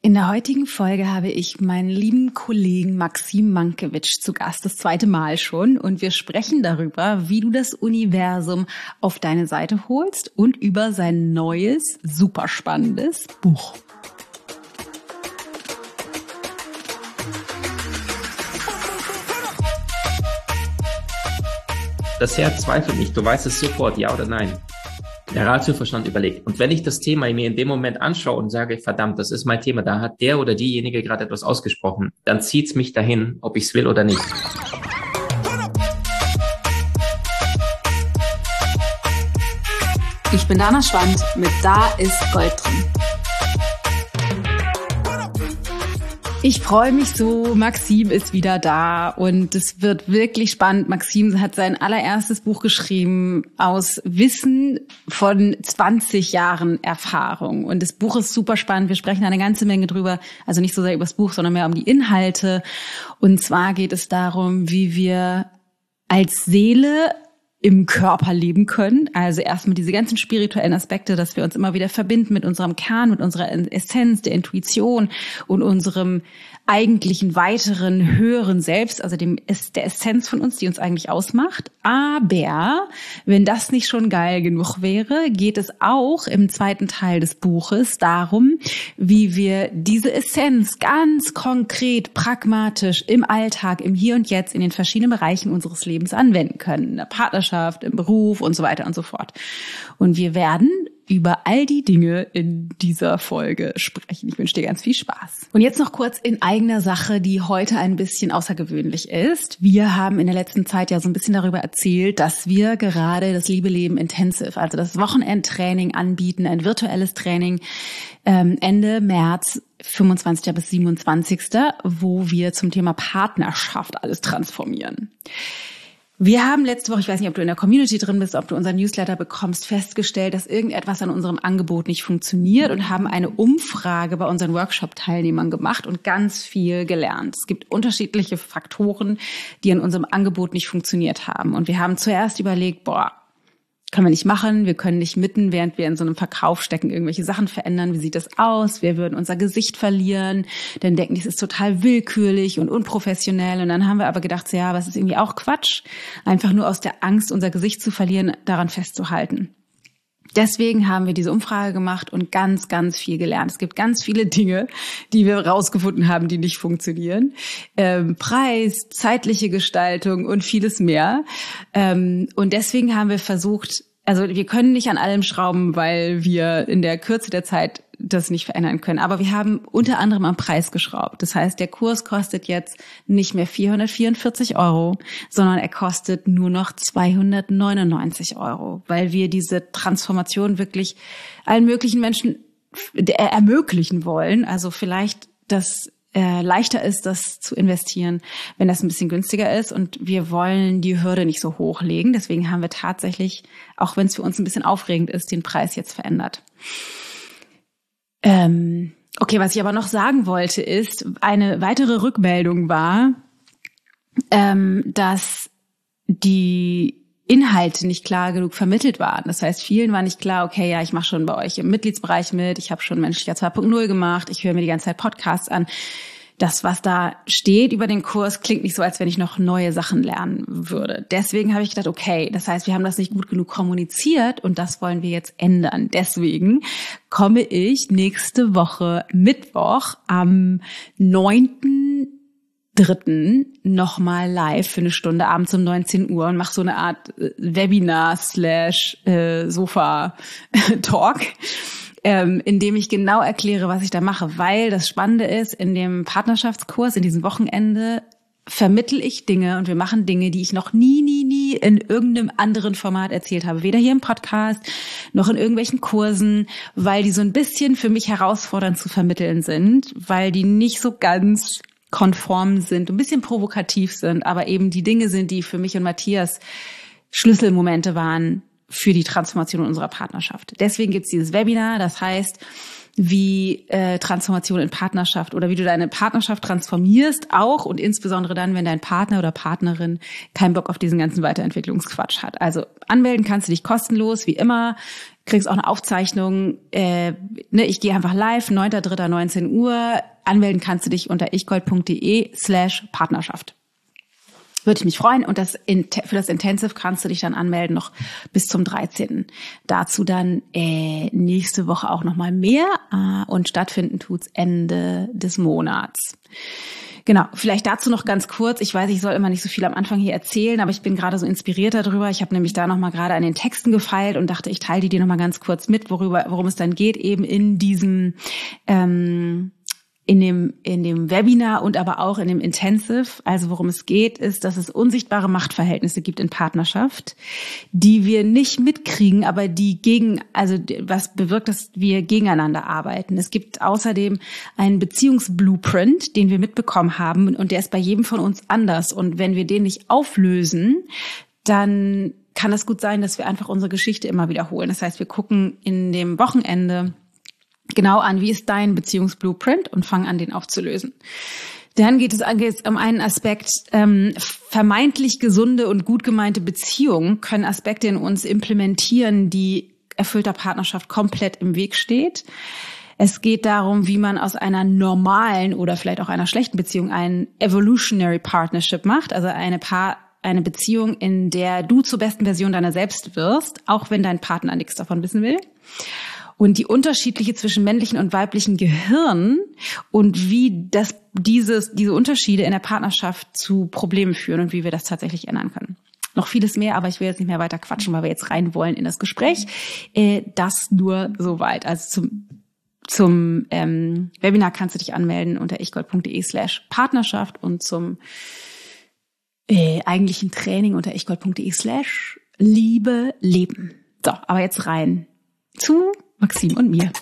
In der heutigen Folge habe ich meinen lieben Kollegen Maxim Mankiewicz zu Gast, das 2. Mal schon. Und wir sprechen darüber, wie du das Universum auf deine Seite holst und über sein neues, super spannendes Buch. Das Herz zweifelt nicht, du weißt es sofort, ja oder nein. Der Ratioverstand überlegt. Und wenn ich das Thema mir in dem Moment anschaue und sage, verdammt, das ist mein Thema, da hat der oder diejenige gerade etwas ausgesprochen, dann zieht's mich dahin, ob ich's will oder nicht. Ich bin Dana Schwand mit Da ist Gold drin. Ich freue mich so, Maxim ist wieder da und es wird wirklich spannend. Maxim hat sein allererstes Buch geschrieben aus Wissen von 20 Jahren Erfahrung. Und das Buch ist super spannend. Wir sprechen eine ganze Menge drüber, also nicht so sehr über das Buch, sondern mehr um die Inhalte. Und zwar geht es darum, wie wir als Seele im Körper leben können. Also erstmal diese ganzen spirituellen Aspekte, dass wir uns immer wieder verbinden mit unserem Kern, mit unserer Essenz, der Intuition und unserem eigentlichen weiteren höheren Selbst, also der Essenz von uns, die uns eigentlich ausmacht. Aber wenn das nicht schon geil genug wäre, geht es auch im 2. Teil des Buches darum, wie wir diese Essenz ganz konkret, pragmatisch im Alltag, im Hier und Jetzt, in den verschiedenen Bereichen unseres Lebens anwenden können. In der Partnerschaft, im Beruf und so weiter und so fort. Und wir werden über all die Dinge in dieser Folge sprechen. Ich wünsche dir ganz viel Spaß. Und jetzt noch kurz in eigener Sache, die heute ein bisschen außergewöhnlich ist. Wir haben in der letzten Zeit ja so ein bisschen darüber erzählt, dass wir gerade das Liebe Leben Intensive, also das Wochenendtraining anbieten, ein virtuelles Training Ende März, 25. bis 27., wo wir zum Thema Partnerschaft alles transformieren. Wir haben letzte Woche, ich weiß nicht, ob du in der Community drin bist, ob du unseren Newsletter bekommst, festgestellt, dass irgendetwas an unserem Angebot nicht funktioniert und haben eine Umfrage bei unseren Workshop-Teilnehmern gemacht und ganz viel gelernt. Es gibt unterschiedliche Faktoren, die an unserem Angebot nicht funktioniert haben. Und wir haben zuerst überlegt, können wir nicht machen, wir können nicht mitten, während wir in so einem Verkauf stecken, irgendwelche Sachen verändern. Wie sieht das aus? Wir würden unser Gesicht verlieren, dann denken die, es ist total willkürlich und unprofessionell. Und dann haben wir aber gedacht, ja, aber es ist irgendwie auch Quatsch, einfach nur aus der Angst, unser Gesicht zu verlieren, daran festzuhalten. Deswegen haben wir diese Umfrage gemacht und ganz, ganz viel gelernt. Es gibt ganz viele Dinge, die wir rausgefunden haben, die nicht funktionieren. Preis, zeitliche Gestaltung und vieles mehr. Und deswegen haben wir versucht, also wir können nicht an allem schrauben, weil wir in der Kürze der Zeit das nicht verändern können. Aber wir haben unter anderem am Preis geschraubt. Das heißt, der Kurs kostet jetzt nicht mehr 444 €, sondern er kostet nur noch 299 €, weil wir diese Transformation wirklich allen möglichen Menschen ermöglichen wollen. Also vielleicht das leichter ist, das zu investieren, wenn das ein bisschen günstiger ist. Und wir wollen die Hürde nicht so hochlegen. Deswegen haben wir tatsächlich, auch wenn es für uns ein bisschen aufregend ist, den Preis jetzt verändert. Okay, was ich aber noch sagen wollte, ist, eine weitere Rückmeldung war, dass die Inhalte nicht klar genug vermittelt waren. Das heißt, vielen war nicht klar, okay, ja, ich mache schon bei euch im Mitgliedsbereich mit, ich habe schon Menschlicher 2.0 gemacht, ich höre mir die ganze Zeit Podcasts an. Das, was da steht über den Kurs, klingt nicht so, als wenn ich noch neue Sachen lernen würde. Deswegen habe ich gedacht, okay, das heißt, wir haben das nicht gut genug kommuniziert und das wollen wir jetzt ändern. Deswegen komme ich nächste Woche Mittwoch am 9.3. nochmal live für eine Stunde abends um 19 Uhr und mache so eine Art Webinar/Sofa-Talk. In dem ich genau erkläre, was ich da mache. Weil das Spannende ist, in dem Partnerschaftskurs, in diesem Wochenende, vermittle ich Dinge und wir machen Dinge, die ich noch nie in irgendeinem anderen Format erzählt habe. Weder hier im Podcast, noch in irgendwelchen Kursen, weil die so ein bisschen für mich herausfordernd zu vermitteln sind, weil die nicht so ganz konform sind, ein bisschen provokativ sind, aber eben die Dinge sind, die für mich und Matthias Schlüsselmomente waren, für die Transformation unserer Partnerschaft. Deswegen gibt's dieses Webinar, das heißt, wie Transformation in Partnerschaft oder wie du deine Partnerschaft transformierst, auch und insbesondere dann, wenn dein Partner oder Partnerin keinen Bock auf diesen ganzen Weiterentwicklungsquatsch hat. Also anmelden kannst du dich kostenlos, wie immer, Kriegst auch eine Aufzeichnung. Ich gehe einfach live, 9.3.19 Uhr. Anmelden kannst du dich unter ichgold.de/Partnerschaft. Würde ich mich freuen. Und für das Intensive kannst du dich dann anmelden noch bis zum 13. Dazu dann nächste Woche auch nochmal mehr. Und stattfinden tut's Ende des Monats. Genau, vielleicht dazu noch ganz kurz. Ich weiß, ich soll immer nicht so viel am Anfang hier erzählen, aber ich bin gerade so inspiriert darüber. Ich habe nämlich da nochmal gerade an den Texten gefeilt und dachte, ich teile die dir nochmal ganz kurz mit, worum es dann geht, eben in diesem in dem Webinar und aber auch in dem Intensive. Also worum es geht, ist, dass es unsichtbare Machtverhältnisse gibt in Partnerschaft, die wir nicht mitkriegen, aber was bewirkt, dass wir gegeneinander arbeiten. Es gibt außerdem einen Beziehungsblueprint, den wir mitbekommen haben, und der ist bei jedem von uns anders. Und wenn wir den nicht auflösen, dann kann es gut sein, dass wir einfach unsere Geschichte immer wiederholen. Das heißt, wir gucken in dem Wochenende genau an, wie ist dein Beziehungsblueprint, und fangen an, den aufzulösen. Dann geht es um einen Aspekt, vermeintlich gesunde und gut gemeinte Beziehungen können Aspekte in uns implementieren, die erfüllter Partnerschaft komplett im Weg steht. Es geht darum, wie man aus einer normalen oder vielleicht auch einer schlechten Beziehung einen Evolutionary Partnership macht, also eine Beziehung, in der du zur besten Version deiner selbst wirst, auch wenn dein Partner nichts davon wissen will. Und die Unterschiede zwischen männlichen und weiblichen Gehirnen und wie diese Unterschiede in der Partnerschaft zu Problemen führen und wie wir das tatsächlich ändern können. Noch vieles mehr, aber ich will jetzt nicht mehr weiter quatschen, weil wir jetzt rein wollen in das Gespräch. Das nur soweit. Also zum Webinar kannst du dich anmelden unter ichgold.de/Partnerschaft und zum eigentlichen Training unter ichgold.de/Liebe leben. So, aber jetzt rein zu Maxim und mir.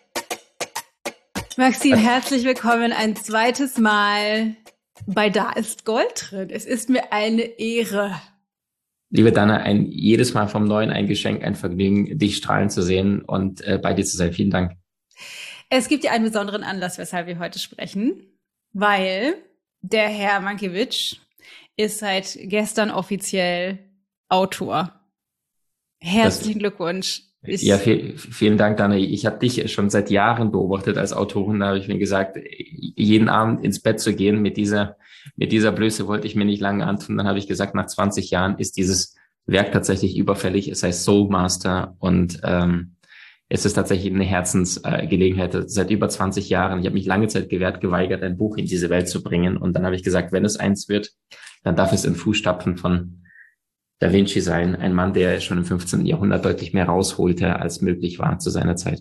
Maxim, herzlich willkommen ein zweites Mal bei Da ist Gold drin. Es ist mir eine Ehre. Liebe Dana, jedes Mal vom Neuen ein Geschenk, ein Vergnügen, dich strahlen zu sehen und bei dir zu sein. Vielen Dank. Es gibt ja einen besonderen Anlass, weshalb wir heute sprechen, weil der Herr Mankiewicz ist seit gestern offiziell Autor. Herzlichen Glückwunsch. Ja, vielen Dank, Dana. Ich habe dich schon seit Jahren beobachtet als Autorin. Da habe ich mir gesagt, jeden Abend ins Bett zu gehen mit dieser Blöße wollte ich mir nicht lange antun. Dann habe ich gesagt, nach 20 Jahren ist dieses Werk tatsächlich überfällig. Es heißt Soul Master und es ist tatsächlich eine Herzensgelegenheit. Seit über 20 Jahren. Ich habe mich lange Zeit geweigert, ein Buch in diese Welt zu bringen. Und dann habe ich gesagt, wenn es eins wird, dann darf es in Fußstapfen von Da Vinci sein, ein Mann, der schon im 15. Jahrhundert deutlich mehr rausholte, als möglich war zu seiner Zeit.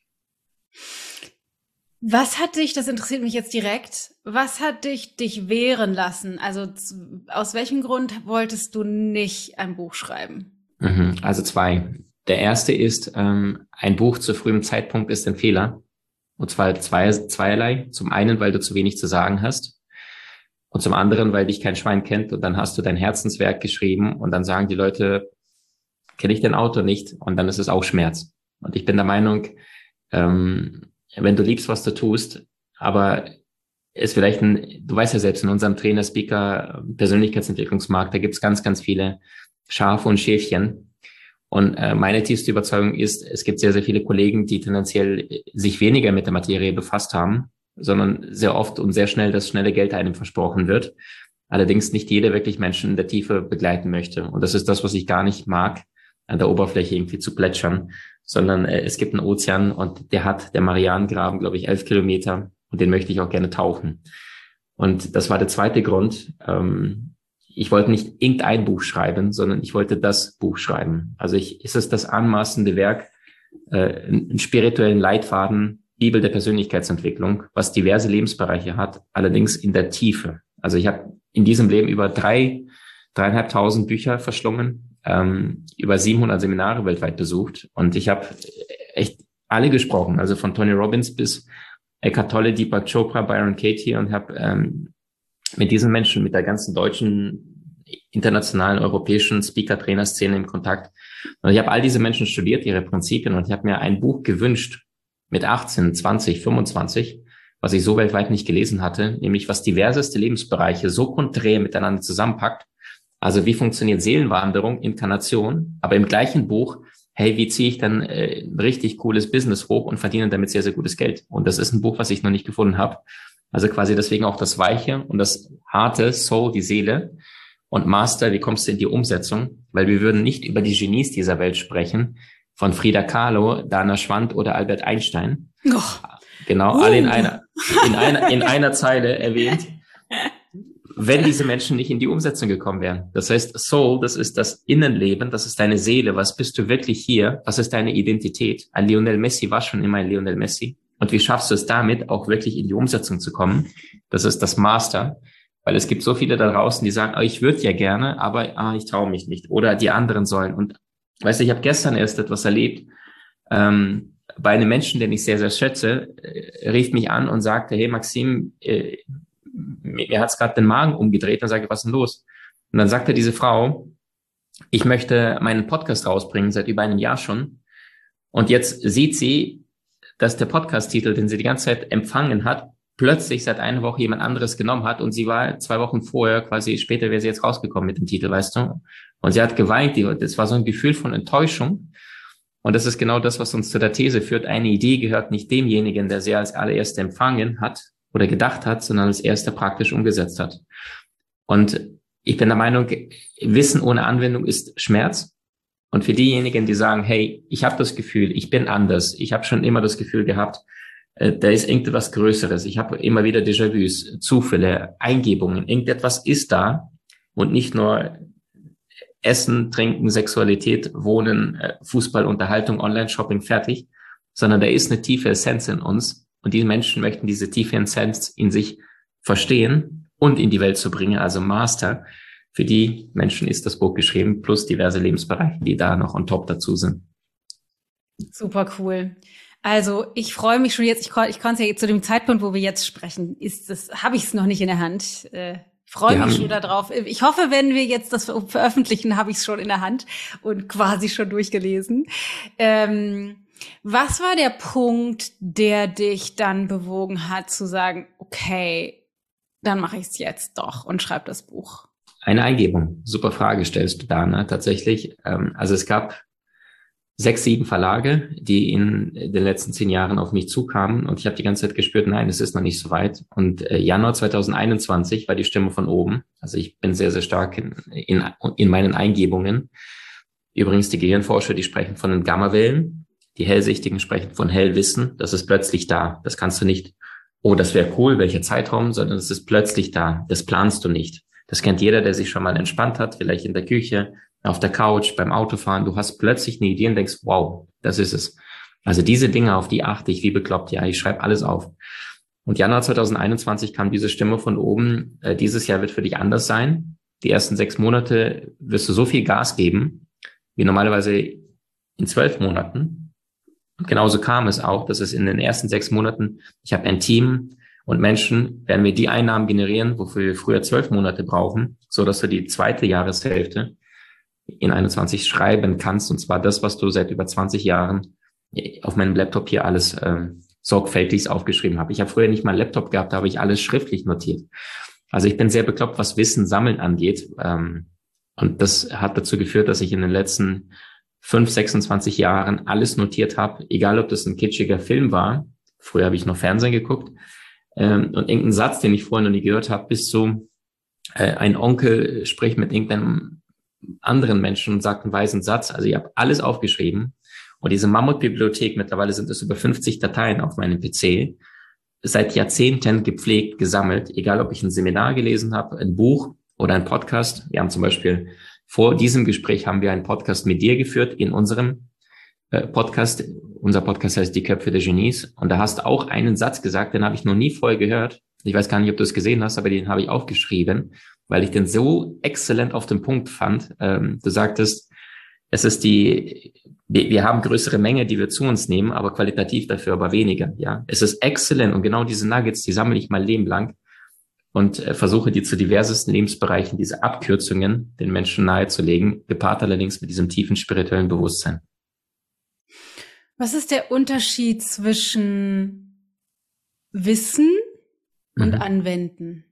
Was hat dich, das interessiert mich jetzt direkt, was hat dich wehren lassen? Also aus welchem Grund wolltest du nicht ein Buch schreiben? Also zwei. Der erste ist, ein Buch zu frühem Zeitpunkt ist ein Fehler. Und zwar zweierlei. Zum einen, weil du zu wenig zu sagen hast. Und zum anderen, weil dich kein Schwein kennt, und dann hast du dein Herzenswerk geschrieben und dann sagen die Leute, kenne ich den Autor nicht, und dann ist es auch Schmerz. Und ich bin der Meinung, wenn du liebst, was du tust, aber ist vielleicht du weißt ja selbst, in unserem Trainer, Speaker, Persönlichkeitsentwicklungsmarkt, da gibt's ganz, ganz viele Schafe und Schäfchen. Und meine tiefste Überzeugung ist, es gibt sehr, sehr viele Kollegen, die tendenziell sich weniger mit der Materie befasst haben, sondern sehr oft und sehr schnell das schnelle Geld einem versprochen wird. Allerdings nicht jeder wirklich Menschen in der Tiefe begleiten möchte. Und das ist das, was ich gar nicht mag, an der Oberfläche irgendwie zu plätschern, sondern es gibt einen Ozean und der Marianengraben, glaube ich, 11 Kilometer, und den möchte ich auch gerne tauchen. Und das war der zweite Grund. Ich wollte nicht irgendein Buch schreiben, sondern ich wollte das Buch schreiben. Also ist es das anmaßende Werk, einen spirituellen Leitfaden, Bibel der Persönlichkeitsentwicklung, was diverse Lebensbereiche hat, allerdings in der Tiefe. Also ich habe in diesem Leben über 3.500 Bücher verschlungen, über 700 Seminare weltweit besucht, und ich habe echt alle gesprochen, also von Tony Robbins bis Eckhart Tolle, Deepak Chopra, Byron Katie, und habe mit diesen Menschen, mit der ganzen deutschen, internationalen, europäischen Speaker-Trainer-Szene in Kontakt. Und ich habe all diese Menschen studiert, ihre Prinzipien, und ich habe mir ein Buch gewünscht, mit 18, 20, 25, was ich so weltweit nicht gelesen hatte, nämlich was diverseste Lebensbereiche so konträr miteinander zusammenpackt. Also wie funktioniert Seelenwanderung, Inkarnation, aber im gleichen Buch hey, wie ziehe ich dann ein richtig cooles Business hoch und verdiene damit sehr, sehr gutes Geld? Und das ist ein Buch, was ich noch nicht gefunden habe. Also quasi deswegen auch das Weiche und das Harte, Soul, die Seele. Und Master, wie kommst du in die Umsetzung? Weil wir würden nicht über die Genies dieser Welt sprechen, von Frida Kahlo, Dana Schwand oder Albert Einstein. Oh. Genau, alle in einer Zeile erwähnt, wenn diese Menschen nicht in die Umsetzung gekommen wären. Das heißt, Soul, das ist das Innenleben, das ist deine Seele. Was bist du wirklich hier? Was ist deine Identität? Ein Lionel Messi war schon immer ein Lionel Messi. Und wie schaffst du es damit, auch wirklich in die Umsetzung zu kommen? Das ist das Master. Weil es gibt so viele da draußen, die sagen, oh, ich würde ja gerne, aber ich traue mich nicht. Oder die anderen sollen. Und weißt du, ich habe gestern erst etwas erlebt. Bei einem Menschen, den ich sehr, sehr schätze, rief mich an und sagte, hey Maxim, mir hat's gerade den Magen umgedreht. Dann sage ich, was ist denn los? Und dann sagte diese Frau, ich möchte meinen Podcast rausbringen, seit über einem Jahr schon. Und jetzt sieht sie, dass der Podcast-Titel, den sie die ganze Zeit empfangen hat, plötzlich seit einer Woche jemand anderes genommen hat und sie war 2 Wochen vorher, quasi später wäre sie jetzt rausgekommen mit dem Titel, weißt du? Und sie hat geweint, das war so ein Gefühl von Enttäuschung. Und das ist genau das, was uns zu der These führt. Eine Idee gehört nicht demjenigen, der sie als allererste empfangen hat oder gedacht hat, sondern als erster praktisch umgesetzt hat. Und ich bin der Meinung, Wissen ohne Anwendung ist Schmerz. Und für diejenigen, die sagen, hey, ich habe das Gefühl, ich bin anders, ich habe schon immer das Gefühl gehabt, da ist irgendetwas Größeres. Ich habe immer wieder Déjà-vus, Zufälle, Eingebungen. Irgendetwas ist da und nicht nur Essen, Trinken, Sexualität, Wohnen, Fußball, Unterhaltung, Online-Shopping, fertig, sondern da ist eine tiefe Essenz in uns und diese Menschen möchten diese tiefe Essenz in sich verstehen und in die Welt zu bringen, also Master. Für die Menschen ist das Buch geschrieben, plus diverse Lebensbereiche, die da noch on top dazu sind. Super cool. Also ich freue mich schon jetzt, ich konnte es ja zu dem Zeitpunkt, wo wir jetzt sprechen, habe ich es noch nicht in der Hand. Freue mich schon darauf. Ich hoffe, wenn wir jetzt das veröffentlichen, habe ich es schon in der Hand und quasi schon durchgelesen. Was war der Punkt, der dich dann bewogen hat, zu sagen, okay, dann mache ich es jetzt doch und schreibe das Buch? Eine Eingebung. Super Frage stellst du da, ne? Tatsächlich. Also es gab 6, 7 Verlage, die in den letzten 10 Jahren auf mich zukamen und ich habe die ganze Zeit gespürt, nein, es ist noch nicht so weit. Und Januar 2021 war die Stimme von oben. Also ich bin sehr, sehr stark in meinen Eingebungen. Übrigens die Gehirnforscher, die sprechen von den Gammawellen. Die Hellsichtigen sprechen von Hellwissen. Das ist plötzlich da. Das kannst du nicht, oh, das wäre cool, welcher Zeitraum, sondern es ist plötzlich da. Das planst du nicht. Das kennt jeder, der sich schon mal entspannt hat, vielleicht in der Küche, auf der Couch, beim Autofahren. Du hast plötzlich eine Idee und denkst, wow, das ist es. Also diese Dinge, auf die achte ich wie bekloppt. Ja, ich schreibe alles auf. Und Januar 2021 kam diese Stimme von oben. Dieses Jahr wird für dich anders sein. Die ersten 6 Monate wirst du so viel Gas geben, wie normalerweise in 12 Monaten. Und genauso kam es auch, dass es in den ersten 6 Monaten, ich habe ein Team und Menschen, werden wir die Einnahmen generieren, wofür wir früher 12 Monate brauchen, so dass du die zweite Jahreshälfte in 21 schreiben kannst. Und zwar das, was du seit über 20 Jahren auf meinem Laptop hier alles sorgfältig aufgeschrieben habe. Ich habe früher nicht mal einen Laptop gehabt, da habe ich alles schriftlich notiert. Also ich bin sehr bekloppt, was Wissen sammeln angeht. Und das hat dazu geführt, dass ich in den letzten 26 Jahren alles notiert habe, egal ob das ein kitschiger Film war. Früher habe ich noch Fernsehen geguckt. Und irgendein Satz, den ich vorher noch nie gehört habe, bis zu ein Onkel spricht mit irgendeinem anderen Menschen und sagt einen weisen Satz. Also ich habe alles aufgeschrieben. Und diese Mammutbibliothek, mittlerweile sind es über 50 Dateien auf meinem PC, seit Jahrzehnten gepflegt, gesammelt, egal ob ich ein Seminar gelesen habe, ein Buch oder ein Podcast. Wir haben zum Beispiel vor diesem Gespräch haben wir einen Podcast mit dir geführt in unserem Podcast. Unser Podcast heißt Die Köpfe der Genies. Und da hast du auch einen Satz gesagt, den habe ich noch nie vorher gehört. Ich weiß gar nicht, ob du es gesehen hast, aber den habe ich aufgeschrieben, weil ich den so exzellent auf den Punkt fand. Du sagtest, es ist wir haben größere Menge, die wir zu uns nehmen, aber qualitativ dafür aber weniger. Ja, es ist exzellent und genau diese Nuggets, die sammle ich mein Leben lang und versuche die zu diversesten Lebensbereichen, diese Abkürzungen den Menschen nahezulegen, gepaart allerdings mit diesem tiefen spirituellen Bewusstsein. Was ist der Unterschied zwischen Wissen und Anwenden?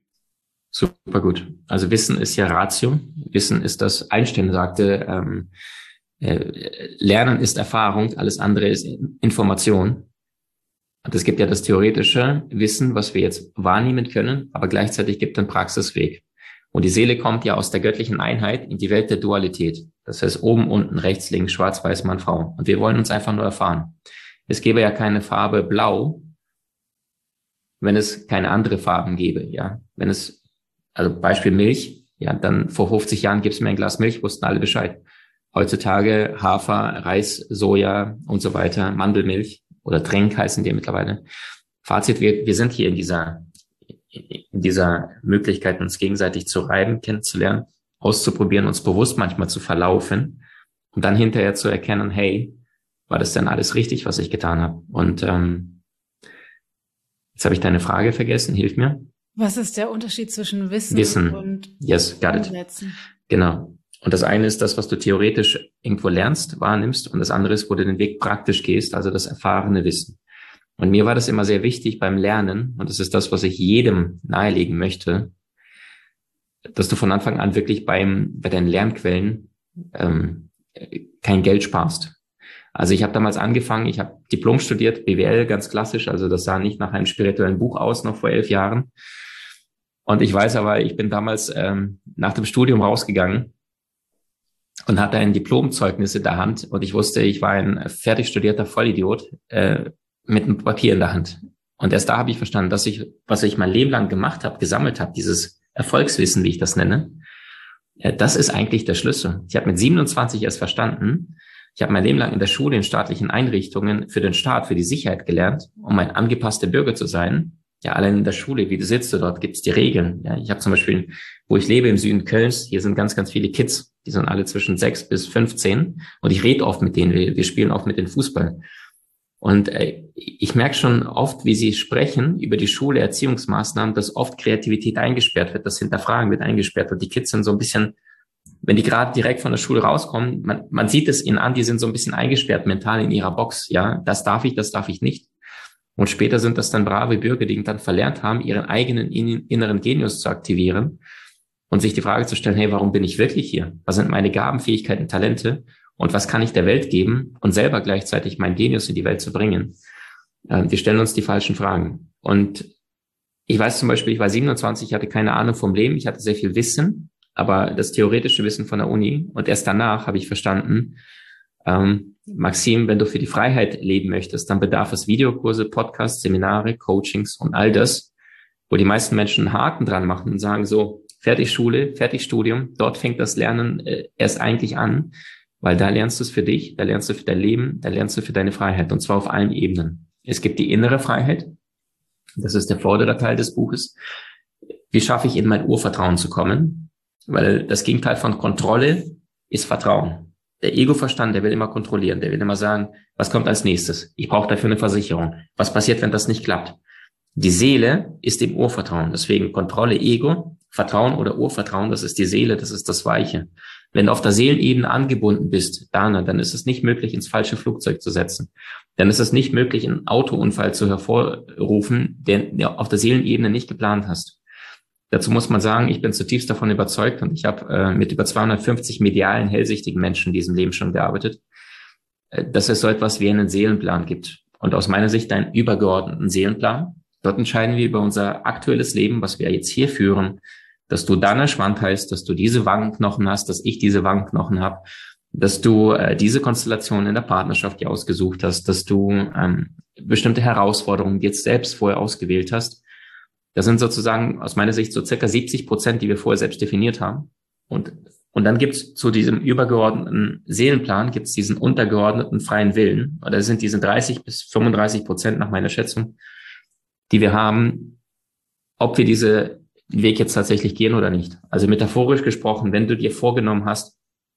Super gut. Also Wissen ist ja Ratio. Wissen ist das, Einstein sagte, Lernen ist Erfahrung, alles andere ist Information. Und es gibt ja das theoretische Wissen, was wir jetzt wahrnehmen können, aber gleichzeitig gibt es einen Praxisweg. Und die Seele kommt ja aus der göttlichen Einheit in die Welt der Dualität. Das heißt oben, unten, rechts, links, schwarz, weiß, Mann, Frau. Und wir wollen uns einfach nur erfahren. Es gäbe ja keine Farbe blau, wenn es keine andere Farben gäbe, ja. Wenn es, also Beispiel Milch, ja, dann vor 50 Jahren gibt es mir ein Glas Milch, wussten alle Bescheid. Heutzutage Hafer, Reis, Soja und so weiter, Mandelmilch oder Tränk heißen die mittlerweile. Fazit, wir sind hier in dieser Möglichkeit, uns gegenseitig zu reiben, kennenzulernen, auszuprobieren, uns bewusst manchmal zu verlaufen und dann hinterher zu erkennen, hey, war das denn alles richtig, was ich getan habe? Und jetzt habe ich deine Frage vergessen, hilf mir. Was ist der Unterschied zwischen Wissen und yes, got it. Umsetzen? Genau. Und das eine ist das, was du theoretisch irgendwo lernst, wahrnimmst, und das andere ist, wo du den Weg praktisch gehst, also das erfahrene Wissen. Und mir war das immer sehr wichtig beim Lernen, und das ist das, was ich jedem nahelegen möchte, dass du von Anfang an wirklich bei deinen Lernquellen kein Geld sparst. Also ich habe damals angefangen, ich habe Diplom studiert, BWL, ganz klassisch, also das sah nicht nach einem spirituellen Buch aus, noch vor 11 Jahren. Und ich weiß aber, ich bin damals nach dem Studium rausgegangen und hatte ein Diplomzeugnis in der Hand und ich wusste, ich war ein fertig studierter Vollidiot mit einem Papier in der Hand. Und erst da habe ich verstanden, dass was ich mein Leben lang gemacht habe, gesammelt habe, dieses Erfolgswissen, wie ich das nenne, das ist eigentlich der Schlüssel. Ich habe mit 27 erst verstanden, ich habe mein Leben lang in der Schule, in staatlichen Einrichtungen für den Staat, für die Sicherheit gelernt, um ein angepasster Bürger zu sein. Ja, allein in der Schule, wie du sitzt, dort gibt es die Regeln. Ja, ich habe zum Beispiel, wo ich lebe, im Süden Kölns, hier sind ganz, ganz viele Kids, die sind alle zwischen 6 bis 15 und ich rede oft mit denen, wir spielen oft mit den Fußball. Und ich merke schon oft, wie sie sprechen über die Schule, Erziehungsmaßnahmen, dass oft Kreativität eingesperrt wird, das Hinterfragen wird eingesperrt und die Kids sind so ein bisschen, wenn die gerade direkt von der Schule rauskommen, man sieht es ihnen an, die sind so ein bisschen eingesperrt mental in ihrer Box, ja, das darf ich nicht. Und später sind das dann brave Bürger, die dann verlernt haben, ihren eigenen inneren Genius zu aktivieren und sich die Frage zu stellen, hey, warum bin ich wirklich hier? Was sind meine Gaben, Fähigkeiten, Talente? Und was kann ich der Welt geben? Und selber gleichzeitig mein Genius in die Welt zu bringen. Wir stellen uns die falschen Fragen. Und ich weiß zum Beispiel, ich war 27, ich hatte keine Ahnung vom Leben, ich hatte sehr viel Wissen, aber das theoretische Wissen von der Uni. Und erst danach habe ich verstanden, Maxim, wenn du für die Freiheit leben möchtest, dann bedarf es Videokurse, Podcasts, Seminare, Coachings und all das, wo die meisten Menschen einen Haken dran machen und sagen so, fertig Schule, fertig Studium, dort fängt das Lernen erst eigentlich an, weil da lernst du es für dich, da lernst du für dein Leben, da lernst du für deine Freiheit und zwar auf allen Ebenen. Es gibt die innere Freiheit, das ist der vordere Teil des Buches. Wie schaffe ich in mein Urvertrauen zu kommen? Weil das Gegenteil von Kontrolle ist Vertrauen. Der Ego-Verstand, der will immer kontrollieren, der will immer sagen, was kommt als nächstes? Ich brauche dafür eine Versicherung. Was passiert, wenn das nicht klappt? Die Seele ist im Urvertrauen. Deswegen Kontrolle, Ego, Vertrauen oder Urvertrauen, das ist die Seele, das ist das Weiche. Wenn du auf der Seelenebene angebunden bist, dann ist es nicht möglich, ins falsche Flugzeug zu setzen. Dann ist es nicht möglich, einen Autounfall zu hervorrufen, den du auf der Seelenebene nicht geplant hast. Dazu muss man sagen, ich bin zutiefst davon überzeugt und ich habe mit über 250 medialen, hellsichtigen Menschen in diesem Leben schon gearbeitet, dass es so etwas wie einen Seelenplan gibt. Und aus meiner Sicht einen übergeordneten Seelenplan. Dort entscheiden wir über unser aktuelles Leben, was wir jetzt hier führen, dass du Dana Schwand heißt, dass du diese Wangenknochen hast, dass ich diese Wangenknochen habe, dass du diese Konstellation in der Partnerschaft dir ausgesucht hast, dass du bestimmte Herausforderungen jetzt selbst vorher ausgewählt hast. Das sind sozusagen aus meiner Sicht so circa 70%, die wir vorher selbst definiert haben. Und dann gibt's zu diesem übergeordneten Seelenplan gibt's diesen untergeordneten freien Willen. Oder das sind diese 30-35% nach meiner Schätzung, die wir haben, ob wir diese Weg jetzt tatsächlich gehen oder nicht. Also metaphorisch gesprochen, wenn du dir vorgenommen hast,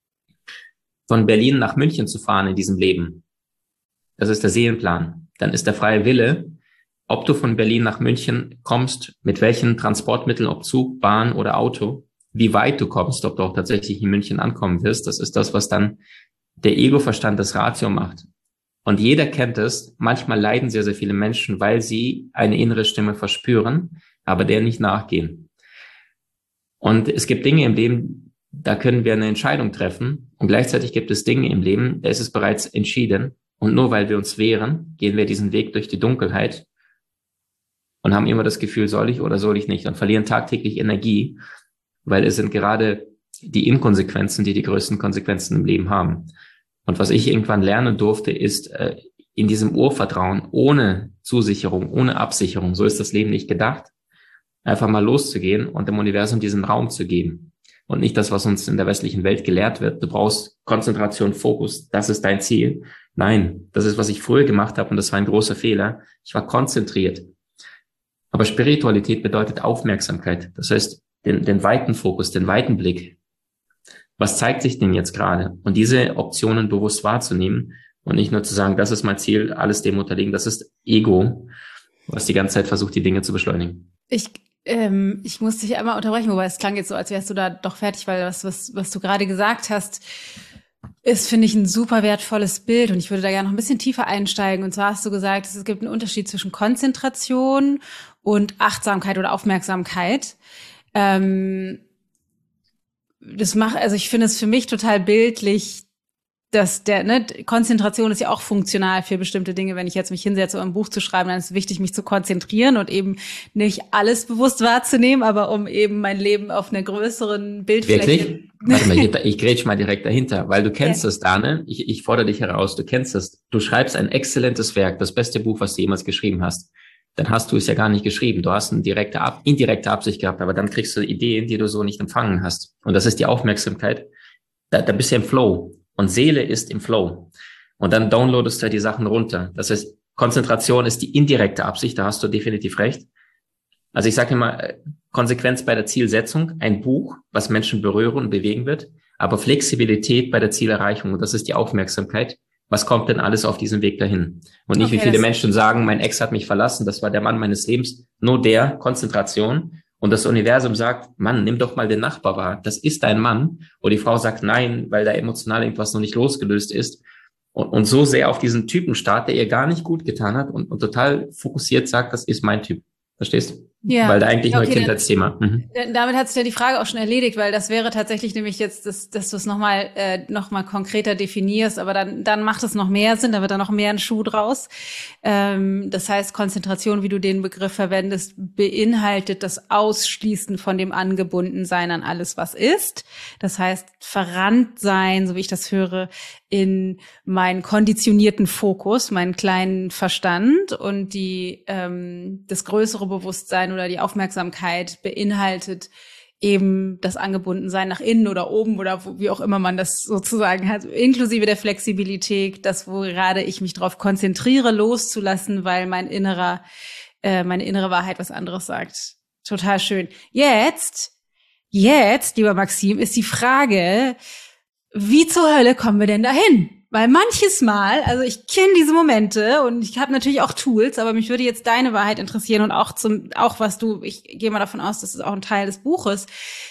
von Berlin nach München zu fahren in diesem Leben, das ist der Seelenplan, dann ist der freie Wille, ob du von Berlin nach München kommst, mit welchen Transportmitteln, ob Zug, Bahn oder Auto, wie weit du kommst, ob du auch tatsächlich in München ankommen wirst, das ist das, was dann der Ego-Verstand, das Ratio macht. Und jeder kennt es, manchmal leiden sehr, sehr viele Menschen, weil sie eine innere Stimme verspüren, aber der nicht nachgehen. Und es gibt Dinge im Leben, da können wir eine Entscheidung treffen Und gleichzeitig gibt es Dinge im Leben, da ist es bereits entschieden. Und nur weil wir uns wehren, gehen wir diesen Weg durch die Dunkelheit und haben immer das Gefühl, soll ich oder soll ich nicht? Und verlieren tagtäglich Energie, weil es sind gerade die Inkonsequenzen, die die größten Konsequenzen im Leben haben. Und was ich irgendwann lernen durfte, ist in diesem Urvertrauen, ohne Zusicherung, ohne Absicherung, so ist das Leben nicht gedacht, einfach mal loszugehen und dem Universum diesen Raum zu geben. Und nicht das, was uns in der westlichen Welt gelehrt wird. Du brauchst Konzentration, Fokus, das ist dein Ziel. Nein, das ist, was ich früher gemacht habe und das war ein großer Fehler. Ich war konzentriert. Aber Spiritualität bedeutet Aufmerksamkeit. Das heißt, den weiten Fokus, den weiten Blick. Was zeigt sich denn jetzt gerade? Und diese Optionen bewusst wahrzunehmen und nicht nur zu sagen, das ist mein Ziel, alles dem unterliegen. Das ist Ego, was die ganze Zeit versucht, die Dinge zu beschleunigen. Ich muss dich einmal unterbrechen, wobei es klang jetzt so, als wärst du da doch fertig, weil was du gerade gesagt hast, ist, finde ich, ein super wertvolles Bild und ich würde da gerne noch ein bisschen tiefer einsteigen. Und zwar hast du gesagt, es gibt einen Unterschied zwischen Konzentration und Achtsamkeit oder Aufmerksamkeit. Also ich finde es für mich total bildlich, dass Konzentration ist ja auch funktional für bestimmte Dinge. Wenn ich jetzt mich hinsetze, um ein Buch zu schreiben, dann ist es wichtig, mich zu konzentrieren und eben nicht alles bewusst wahrzunehmen, aber um eben mein Leben auf einer größeren Bildfläche. Wirklich? Warte mal, ich grätsch mal direkt dahinter, weil du kennst das, Dane. Ich fordere dich heraus, du kennst das. Du schreibst ein exzellentes Werk, das beste Buch, was du jemals geschrieben hast. Dann hast du es ja gar nicht geschrieben. Du hast eine indirekte Absicht gehabt, aber dann kriegst du Ideen, die du so nicht empfangen hast. Und das ist die Aufmerksamkeit. Da bist du im Flow. Und Seele ist im Flow. Und dann downloadest du die Sachen runter. Das heißt, Konzentration ist die indirekte Absicht, da hast du definitiv recht. Also ich sage immer, Konsequenz bei der Zielsetzung, ein Buch, was Menschen berühren und bewegen wird, aber Flexibilität bei der Zielerreichung, und das ist die Aufmerksamkeit. Was kommt denn alles auf diesem Weg dahin? Und nicht, wie viele Menschen sagen, mein Ex hat mich verlassen, das war der Mann meines Lebens. Nur der, Konzentration. Und das Universum sagt, Mann, nimm doch mal den Nachbar wahr. Das ist dein Mann. Oder die Frau sagt nein, weil da emotional irgendwas noch nicht losgelöst ist. Und so sehr auf diesen Typen starrt, der ihr gar nicht gut getan hat und total fokussiert sagt, das ist mein Typ. Verstehst du? Ja. Weil da eigentlich nur ein Kindheitsthema. Damit hat sich ja die Frage auch schon erledigt, weil das wäre tatsächlich nämlich jetzt, dass du es noch mal konkreter definierst, aber dann macht es noch mehr Sinn, da wird dann noch mehr ein Schuh draus. Das heißt, Konzentration, wie du den Begriff verwendest, beinhaltet das Ausschließen von dem Angebundensein an alles, was ist. Das heißt, verrannt sein, so wie ich das höre, in meinen konditionierten Fokus, meinen kleinen Verstand und das größere Bewusstsein oder die Aufmerksamkeit beinhaltet eben das Angebundensein nach innen oder oben oder wie auch immer man das sozusagen hat, inklusive der Flexibilität, das, wo gerade ich mich darauf konzentriere, loszulassen, weil meine innere Wahrheit was anderes sagt. Total schön. Jetzt, lieber Maxim, ist die Frage, wie zur Hölle kommen wir denn dahin? Weil manches Mal, also ich kenne diese Momente und ich habe natürlich auch Tools, aber mich würde jetzt deine Wahrheit interessieren und auch ich gehe mal davon aus, das ist auch ein Teil des Buches,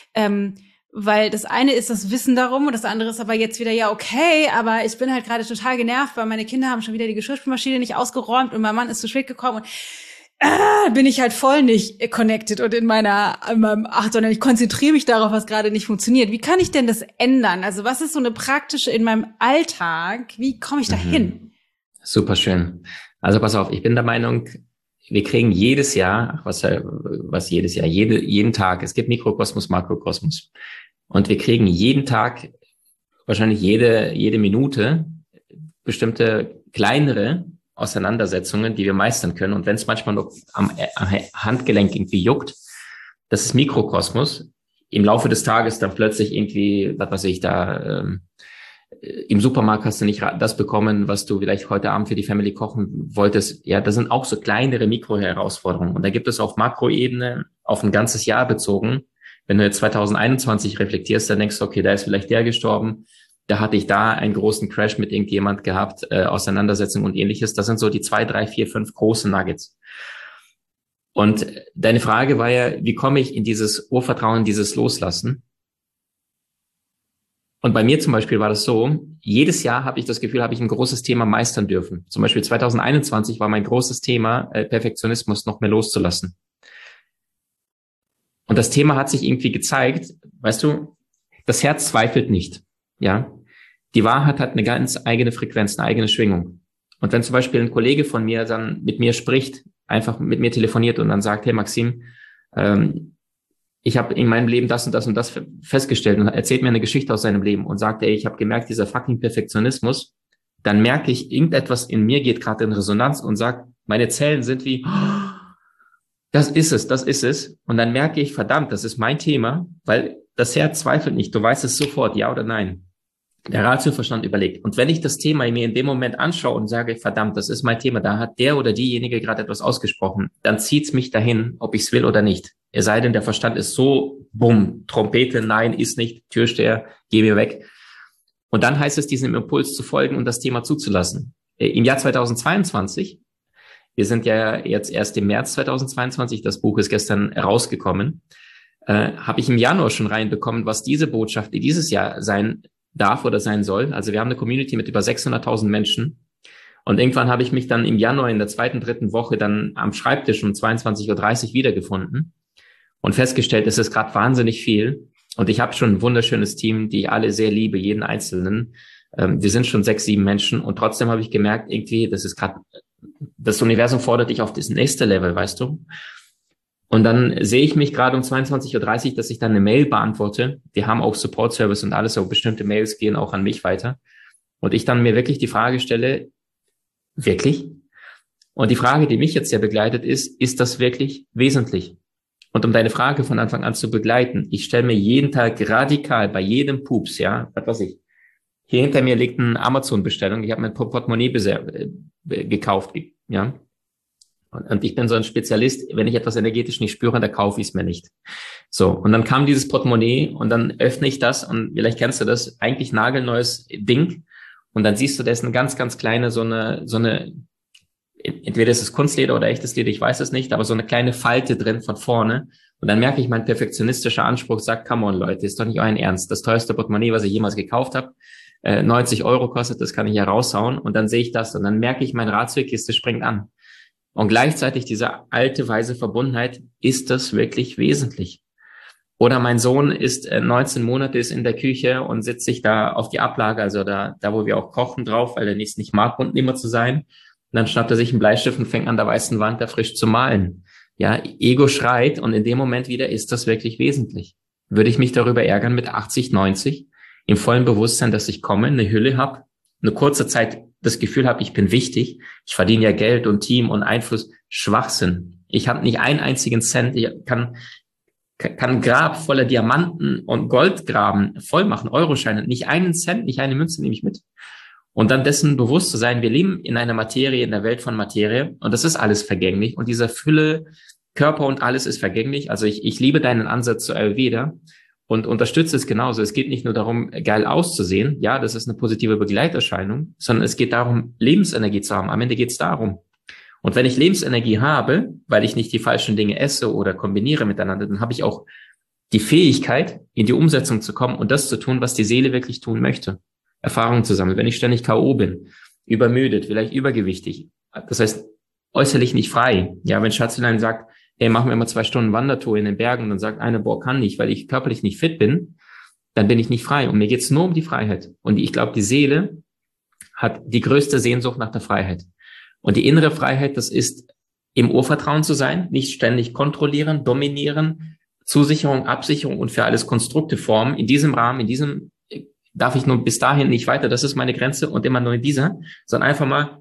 weil das eine ist das Wissen darum und das andere ist aber jetzt wieder, ja okay, aber ich bin halt gerade total genervt, weil meine Kinder haben schon wieder die Geschirrspülmaschine nicht ausgeräumt und mein Mann ist zu spät gekommen und bin ich halt voll nicht connected und in meinem sondern ich konzentriere mich darauf, was gerade nicht funktioniert. Wie kann ich denn das ändern? Also was ist so eine praktische in meinem Alltag? Wie komme ich da hin? Super schön. Also pass auf, ich bin der Meinung, wir kriegen jedes Jahr, jeden Tag, es gibt Mikrokosmos, Makrokosmos. Und wir kriegen jeden Tag, wahrscheinlich jede Minute, bestimmte kleinere Auseinandersetzungen, die wir meistern können. Und wenn es manchmal noch am Handgelenk irgendwie juckt, das ist Mikrokosmos. Im Laufe des Tages dann plötzlich irgendwie, was weiß ich, im Supermarkt hast du nicht das bekommen, was du vielleicht heute Abend für die Family kochen wolltest. Ja, das sind auch so kleinere Mikroherausforderungen. Und da gibt es auf Makroebene, auf ein ganzes Jahr bezogen, wenn du jetzt 2021 reflektierst, dann denkst du, okay, da ist vielleicht der gestorben, da hatte ich da einen großen Crash mit irgendjemand gehabt, Auseinandersetzung und ähnliches. Das sind so die 2, 3, 4, 5 große Nuggets. Und deine Frage war ja, wie komme ich in dieses Urvertrauen, dieses Loslassen? Und bei mir zum Beispiel war das so, jedes Jahr habe ich das Gefühl, habe ich ein großes Thema meistern dürfen. Zum Beispiel 2021 war mein großes Thema, Perfektionismus noch mehr loszulassen. Und das Thema hat sich irgendwie gezeigt, weißt du, das Herz zweifelt nicht. Ja, die Wahrheit hat eine ganz eigene Frequenz, eine eigene Schwingung. Und wenn zum Beispiel ein Kollege von mir dann mit mir spricht, einfach mit mir telefoniert und dann sagt, hey Maxim, ich habe in meinem Leben das und das festgestellt und erzählt mir eine Geschichte aus seinem Leben und sagt, ey, ich habe gemerkt, dieser fucking Perfektionismus, dann merke ich, irgendetwas in mir geht gerade in Resonanz und sagt, meine Zellen sind wie, das ist es. Und dann merke ich, verdammt, das ist mein Thema, weil das Herz zweifelt nicht, du weißt es sofort, ja oder nein. Der Ratioverstand überlegt. Und wenn ich das Thema mir in dem Moment anschaue und sage, verdammt, das ist mein Thema, da hat der oder diejenige gerade etwas ausgesprochen, dann zieht's mich dahin, ob ich's will oder nicht. Es sei denn, der Verstand ist so, bumm, Trompete, nein, ist nicht, Türsteher, geh mir weg. Und dann heißt es, diesem Impuls zu folgen und das Thema zuzulassen. Im Jahr 2022, wir sind ja jetzt erst im März 2022, das Buch ist gestern rausgekommen, habe ich im Januar schon reinbekommen, was diese Botschaft dieses Jahr sein darf oder sein soll. Also wir haben eine Community mit über 600.000 Menschen. Und irgendwann habe ich mich dann im Januar in der zweiten, dritten Woche dann am Schreibtisch um 22:30 Uhr wiedergefunden und festgestellt, es ist gerade wahnsinnig viel. Und ich habe schon ein wunderschönes Team, die ich alle sehr liebe, jeden Einzelnen. Wir sind schon 6, 7 Menschen. Und trotzdem habe ich gemerkt, irgendwie, das ist gerade, das Universum fordert dich auf das nächste Level, weißt du? Und dann sehe ich mich gerade um 22:30 Uhr, dass ich dann eine Mail beantworte. Die haben auch Support-Service und alles, aber bestimmte Mails gehen auch an mich weiter. Und ich dann mir wirklich die Frage stelle, wirklich? Und die Frage, die mich jetzt ja begleitet, ist das wirklich wesentlich? Und um deine Frage von Anfang an zu begleiten, ich stelle mir jeden Tag radikal bei jedem Pups, ja, was weiß ich. Hier hinter mir liegt eine Amazon-Bestellung. Ich habe mir ein Portemonnaie gekauft, ja. Und ich bin so ein Spezialist, wenn ich etwas energetisch nicht spüre, dann kaufe ich es mir nicht. So, und dann kam dieses Portemonnaie und dann öffne ich das und vielleicht kennst du das, eigentlich nagelneues Ding. Und dann siehst du, da ist eine ganz, ganz kleine, so eine, entweder ist es Kunstleder oder echtes Leder, ich weiß es nicht, aber so eine kleine Falte drin von vorne. Und dann merke ich, mein perfektionistischer Anspruch sagt, come on Leute, ist doch nicht euer Ernst. Das teuerste Portemonnaie, was ich jemals gekauft habe, 90 € kostet, das kann ich ja raushauen. Und dann sehe ich das und dann merke ich, meine Ratiokiste springt an. Und gleichzeitig diese alte, weise Verbundenheit, ist das wirklich wesentlich? Oder mein Sohn ist 19 Monate, ist in der Küche und sitzt sich da auf die Ablage, also da wo wir auch kochen drauf, weil er nicht mag, unten immer zu sein. Und dann schnappt er sich einen Bleistift und fängt an der weißen Wand da frisch zu malen. Ja, Ego schreit und in dem Moment wieder, ist das wirklich wesentlich? Würde ich mich darüber ärgern mit 80, 90, im vollen Bewusstsein, dass ich komme, eine Hülle habe, eine kurze Zeit das Gefühl habe, ich bin wichtig, ich verdiene ja Geld und Team und Einfluss, Schwachsinn. Ich habe nicht einen einzigen Cent, ich kann ein Grab voller Diamanten und Goldgraben voll machen, Euroscheine, nicht einen Cent, nicht eine Münze nehme ich mit. Und dann dessen bewusst zu sein, wir leben in einer Materie, in der Welt von Materie und das ist alles vergänglich und dieser Fülle, Körper und alles ist vergänglich. Also ich liebe deinen Ansatz zu Ayurveda und unterstütze es genauso. Es geht nicht nur darum, geil auszusehen. Ja, das ist eine positive Begleiterscheinung, sondern es geht darum, Lebensenergie zu haben. Am Ende geht es darum. Und wenn ich Lebensenergie habe, weil ich nicht die falschen Dinge esse oder kombiniere miteinander, dann habe ich auch die Fähigkeit, in die Umsetzung zu kommen und das zu tun, was die Seele wirklich tun möchte. Erfahrungen zu sammeln. Wenn ich ständig K.O. bin, übermüdet, vielleicht übergewichtig, das heißt äußerlich nicht frei. Ja, wenn Schatzelein sagt, hey, machen wir mal 2 Stunden Wandertour in den Bergen und dann sagt eine, boah, kann nicht, weil ich körperlich nicht fit bin, dann bin ich nicht frei. Und mir geht's nur um die Freiheit. Und ich glaube, die Seele hat die größte Sehnsucht nach der Freiheit. Und die innere Freiheit, das ist im Urvertrauen zu sein, nicht ständig kontrollieren, dominieren, Zusicherung, Absicherung und für alles Konstrukte formen. In diesem Rahmen, in diesem darf ich nur bis dahin nicht weiter, das ist meine Grenze und immer nur in dieser, sondern einfach mal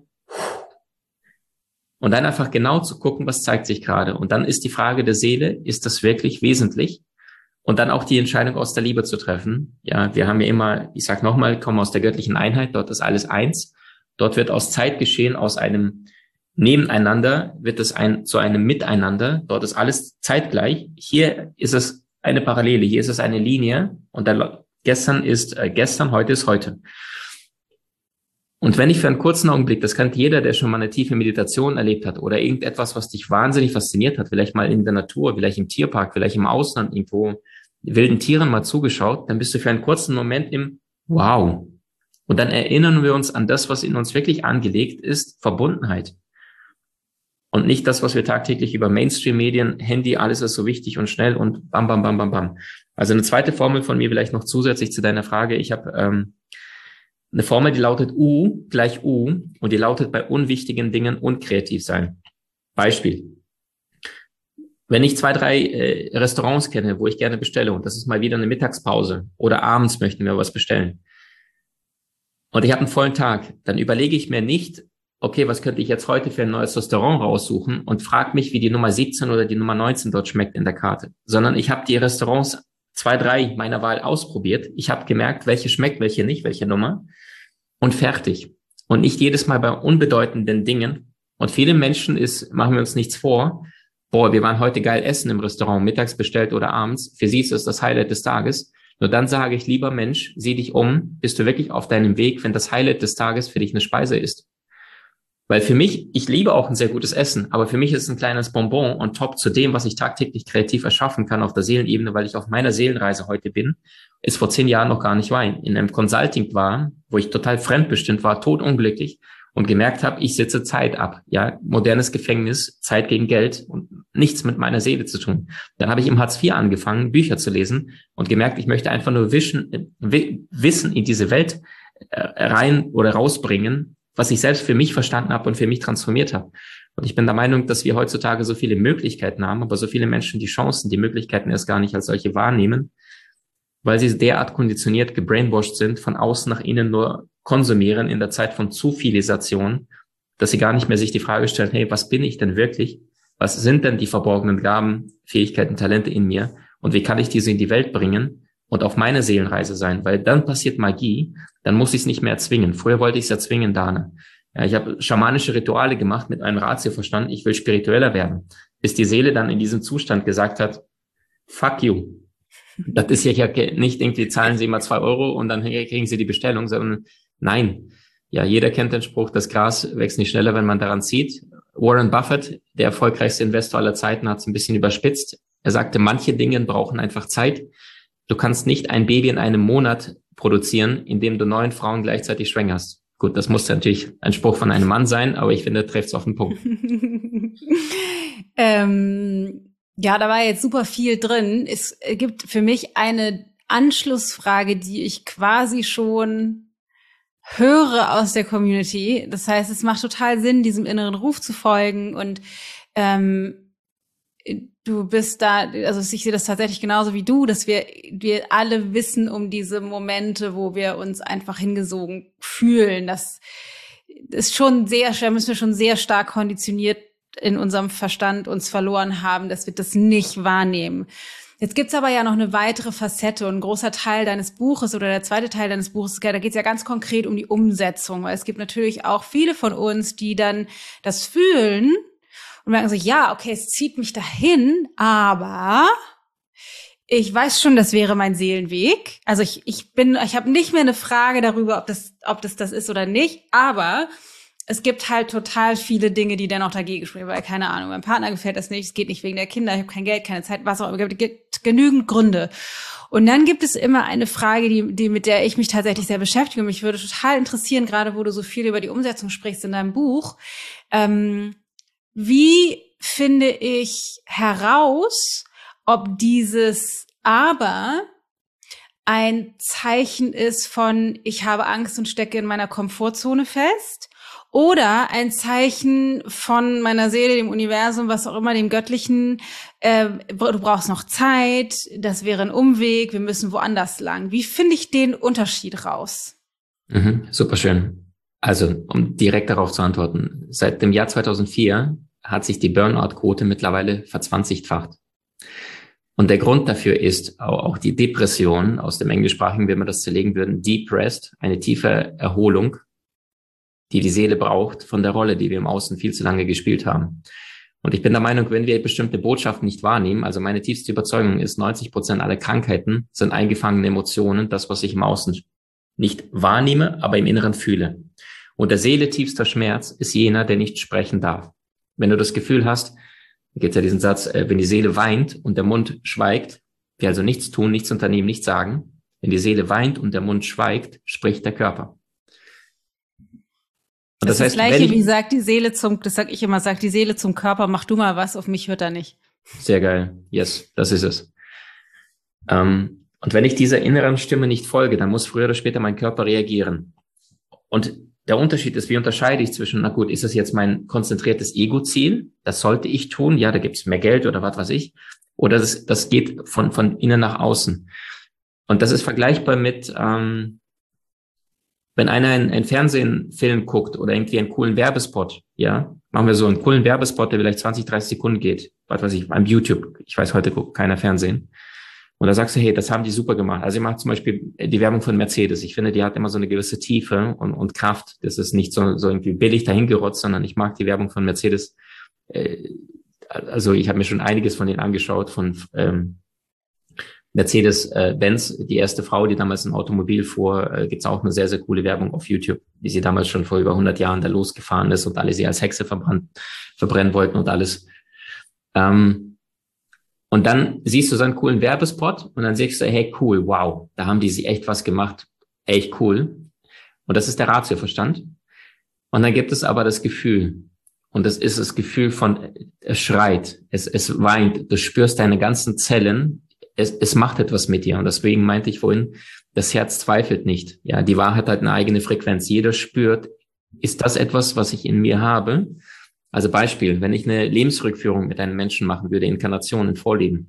und dann einfach genau zu gucken, was zeigt sich gerade. Und dann ist die Frage der Seele, ist das wirklich wesentlich? Und dann auch die Entscheidung aus der Liebe zu treffen. Ja, wir haben ja immer, ich sag nochmal, kommen aus der göttlichen Einheit, dort ist alles eins. Dort wird aus Zeitgeschehen, aus einem Nebeneinander, wird es zu einem Miteinander. Dort ist alles zeitgleich. Hier ist es eine Parallele, hier ist es eine Linie. Und gestern ist gestern, heute ist heute. Und wenn ich für einen kurzen Augenblick, das kennt jeder, der schon mal eine tiefe Meditation erlebt hat oder irgendetwas, was dich wahnsinnig fasziniert hat, vielleicht mal in der Natur, vielleicht im Tierpark, vielleicht im Ausland irgendwo wilden Tieren mal zugeschaut, dann bist du für einen kurzen Moment im Wow. Und dann erinnern wir uns an das, was in uns wirklich angelegt ist, Verbundenheit. Und nicht das, was wir tagtäglich über Mainstream-Medien, Handy, alles ist so wichtig und schnell und bam, bam, bam, bam, bam. Also eine zweite Formel von mir vielleicht noch zusätzlich zu deiner Frage. Ich habe Eine Formel, die lautet U gleich U und die lautet bei unwichtigen Dingen unkreativ sein. Beispiel. Wenn ich 2, 3 Restaurants kenne, wo ich gerne bestelle und das ist mal wieder eine Mittagspause oder abends möchten wir was bestellen und ich habe einen vollen Tag, dann überlege ich mir nicht, okay, was könnte ich jetzt heute für ein neues Restaurant raussuchen und frage mich, wie die Nummer 17 oder die Nummer 19 dort schmeckt in der Karte, sondern ich habe die Restaurants 2, 3 meiner Wahl ausprobiert. Ich habe gemerkt, welche schmeckt, welche nicht, welche Nummer und fertig. Und nicht jedes Mal bei unbedeutenden Dingen. Und viele Menschen machen wir uns nichts vor, boah, wir waren heute geil essen im Restaurant, mittags bestellt oder abends. Für sie ist das das Highlight des Tages. Nur dann sage ich, lieber Mensch, sieh dich um, bist du wirklich auf deinem Weg, wenn das Highlight des Tages für dich eine Speise ist. Weil für mich, ich liebe auch ein sehr gutes Essen, aber für mich ist es ein kleines Bonbon on top zu dem, was ich tagtäglich kreativ erschaffen kann auf der Seelenebene, weil ich auf meiner Seelenreise heute bin, ist vor 10 Jahren noch gar nicht war. In einem Consulting war, wo ich total fremdbestimmt war, todunglücklich und gemerkt habe, ich sitze Zeit ab. Ja, modernes Gefängnis, Zeit gegen Geld und nichts mit meiner Seele zu tun. Dann habe ich im Hartz IV angefangen, Bücher zu lesen und gemerkt, ich möchte einfach nur Wissen in diese Welt rein oder rausbringen, was ich selbst für mich verstanden habe und für mich transformiert habe. Und ich bin der Meinung, dass wir heutzutage so viele Möglichkeiten haben, aber so viele Menschen die Chancen, die Möglichkeiten erst gar nicht als solche wahrnehmen, weil sie derart konditioniert, gebrainwashed sind, von außen nach innen nur konsumieren in der Zeit von Zufilisation, dass sie gar nicht mehr sich die Frage stellen, hey, was bin ich denn wirklich? Was sind denn die verborgenen Gaben, Fähigkeiten, Talente in mir? Und wie kann ich diese in die Welt bringen und auf meine Seelenreise sein? Weil dann passiert Magie, dann muss ich es nicht mehr erzwingen. Früher wollte ich es erzwingen, Dane. Ja, ich habe schamanische Rituale gemacht mit einem Ratioverstand, ich will spiritueller werden. Bis die Seele dann in diesem Zustand gesagt hat, fuck you. Das ist ja nicht irgendwie, zahlen Sie mal 2 Euro und dann kriegen Sie die Bestellung, sondern nein. Ja, jeder kennt den Spruch, das Gras wächst nicht schneller, wenn man daran zieht. Warren Buffett, der erfolgreichste Investor aller Zeiten, hat es ein bisschen überspitzt. Er sagte, manche Dinge brauchen einfach Zeit. Du kannst nicht ein Baby in einem Monat produzieren, indem du 9 Frauen gleichzeitig schwängerst. Gut, das muss natürlich ein Spruch von einem Mann sein, aber ich finde, er trifft es auf den Punkt. Ja, da war jetzt super viel drin. Es gibt für mich eine Anschlussfrage, die ich quasi schon höre aus der Community. Das heißt, es macht total Sinn, diesem inneren Ruf zu folgen und du bist da, also ich sehe das tatsächlich genauso wie du, dass wir alle wissen um diese Momente, wo wir uns einfach hingesogen fühlen. Das ist schon sehr schwer, müssen wir schon sehr stark konditioniert in unserem Verstand uns verloren haben, dass wir das nicht wahrnehmen. Jetzt gibt's aber ja noch eine weitere Facette und ein großer Teil deines Buches oder der zweite Teil deines Buches, da geht's ja ganz konkret um die Umsetzung, weil es gibt natürlich auch viele von uns, die dann das fühlen und merken so, ja, okay, es zieht mich dahin, aber ich weiß schon, das wäre mein Seelenweg. Also ich habe nicht mehr eine Frage darüber, ob das ist oder nicht, aber es gibt halt total viele Dinge, die dennoch dagegen sprechen, weil, keine Ahnung, meinem Partner gefällt das nicht, es geht nicht wegen der Kinder, ich habe kein Geld, keine Zeit, was auch immer, es gibt genügend Gründe. Und dann gibt es immer eine Frage, die mit der ich mich tatsächlich sehr beschäftige und mich würde total interessieren, gerade wo du so viel über die Umsetzung sprichst in deinem Buch, wie finde ich heraus, ob dieses Aber ein Zeichen ist von, ich habe Angst und stecke in meiner Komfortzone fest, oder ein Zeichen von meiner Seele, dem Universum, was auch immer, dem Göttlichen, du brauchst noch Zeit, das wäre ein Umweg, wir müssen woanders lang. Wie finde ich den Unterschied raus? Super schön. Also, um direkt darauf zu antworten. Seit dem Jahr 2004 hat sich die Burnout-Quote mittlerweile verzwanzigfacht. Und der Grund dafür ist auch die Depression, aus dem Englischsprachigen, wenn wir das zerlegen würden, depressed, eine tiefe Erholung, die die Seele braucht von der Rolle, die wir im Außen viel zu lange gespielt haben. Und ich bin der Meinung, wenn wir bestimmte Botschaften nicht wahrnehmen, also meine tiefste Überzeugung ist, 90% aller Krankheiten sind eingefangene Emotionen, das, was ich im Außen nicht wahrnehme, aber im Inneren fühle. Und der Seele tiefster Schmerz ist jener, der nicht sprechen darf. Wenn du das Gefühl hast, da gibt es ja diesen Satz, wenn die Seele weint und der Mund schweigt, wir also nichts tun, nichts unternehmen, nichts sagen, wenn die Seele weint und der Mund schweigt, spricht der Körper. Und das heißt, das Gleiche, wie sagt die Seele das sag ich immer, sagt die Seele zum Körper, mach du mal was, auf mich hört er nicht. Sehr geil. Yes, das ist es. Und wenn ich dieser inneren Stimme nicht folge, dann muss früher oder später mein Körper reagieren. Und der Unterschied ist, wie unterscheide ich zwischen, na gut, ist das jetzt mein konzentriertes Ego-Ziel? Das sollte ich tun. Ja, da gibt es mehr Geld oder was weiß ich. Oder das geht von innen nach außen. Und das ist vergleichbar mit, wenn einer einen Fernsehfilm guckt oder irgendwie einen coolen Werbespot, ja, machen wir so einen coolen Werbespot, der vielleicht 20, 30 Sekunden geht, was weiß ich, beim YouTube. Ich weiß, heute guckt keiner Fernsehen. Und da sagst du, hey, das haben die super gemacht. Also ich mache zum Beispiel die Werbung von Mercedes. Ich finde, die hat immer so eine gewisse Tiefe und Kraft. Das ist nicht so irgendwie billig dahingerotzt, sondern ich mag die Werbung von Mercedes. Also ich habe mir schon einiges von denen angeschaut, von Mercedes-Benz, die erste Frau, die damals ein Automobil fuhr, gibt's auch eine sehr, sehr coole Werbung auf YouTube, wie sie damals schon vor über 100 Jahren da losgefahren ist und alle sie als Hexe verbrennen wollten und alles. Und dann siehst du so einen coolen Werbespot und dann siehst du, hey, cool, wow, da haben die sich echt was gemacht, echt cool. Und das ist der Ratioverstand. Und dann gibt es aber das Gefühl. Und das ist das Gefühl von, es schreit, es weint, du spürst deine ganzen Zellen, es macht etwas mit dir. Und deswegen meinte ich vorhin, das Herz zweifelt nicht. Ja, die Wahrheit hat eine eigene Frequenz. Jeder spürt, ist das etwas, was ich in mir habe? Also Beispiel, wenn ich eine Lebensrückführung mit einem Menschen machen würde, Inkarnation, in Vorleben.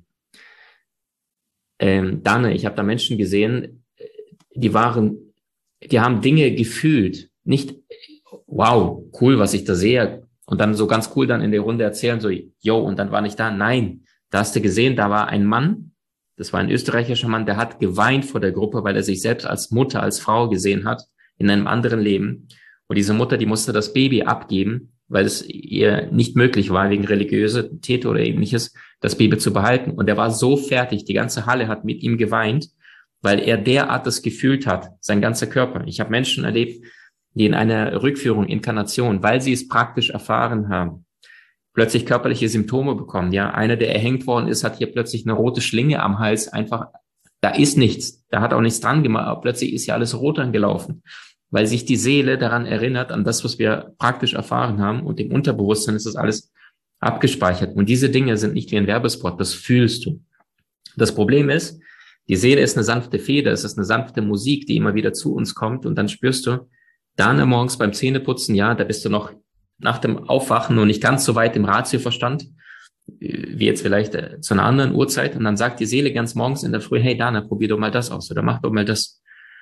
Dann, ich habe da Menschen gesehen, die haben Dinge gefühlt. Nicht, wow, cool, was ich da sehe. Und dann so ganz cool dann in der Runde erzählen, so, yo, und dann war nicht da. Nein, da hast du gesehen, da war ein Mann, das war ein österreichischer Mann, der hat geweint vor der Gruppe, weil er sich selbst als Mutter, als Frau gesehen hat, in einem anderen Leben. Und diese Mutter, die musste das Baby abgeben, weil es ihr nicht möglich war, wegen Religiosität oder ähnliches, das Baby zu behalten. Und er war so fertig, die ganze Halle hat mit ihm geweint, weil er derart das gefühlt hat, sein ganzer Körper. Ich habe Menschen erlebt, die in einer Rückführung, Inkarnation, weil sie es praktisch erfahren haben, plötzlich körperliche Symptome bekommen. Ja, einer, der erhängt worden ist, hat hier plötzlich eine rote Schlinge am Hals. Einfach, da ist nichts, da hat auch nichts dran gemacht, aber plötzlich ist ja alles rot angelaufen, weil sich die Seele daran erinnert, an das, was wir praktisch erfahren haben, und im Unterbewusstsein ist das alles abgespeichert. Und diese Dinge sind nicht wie ein Werbespot, das fühlst du. Das Problem ist, die Seele ist eine sanfte Feder, es ist eine sanfte Musik, die immer wieder zu uns kommt, und dann spürst du, dann morgens beim Zähneputzen, ja, da bist du noch nach dem Aufwachen und nicht ganz so weit im Ratioverstand, wie jetzt vielleicht zu einer anderen Uhrzeit, und dann sagt die Seele ganz morgens in der Früh, hey Dana, probier doch mal das aus oder mach doch mal das.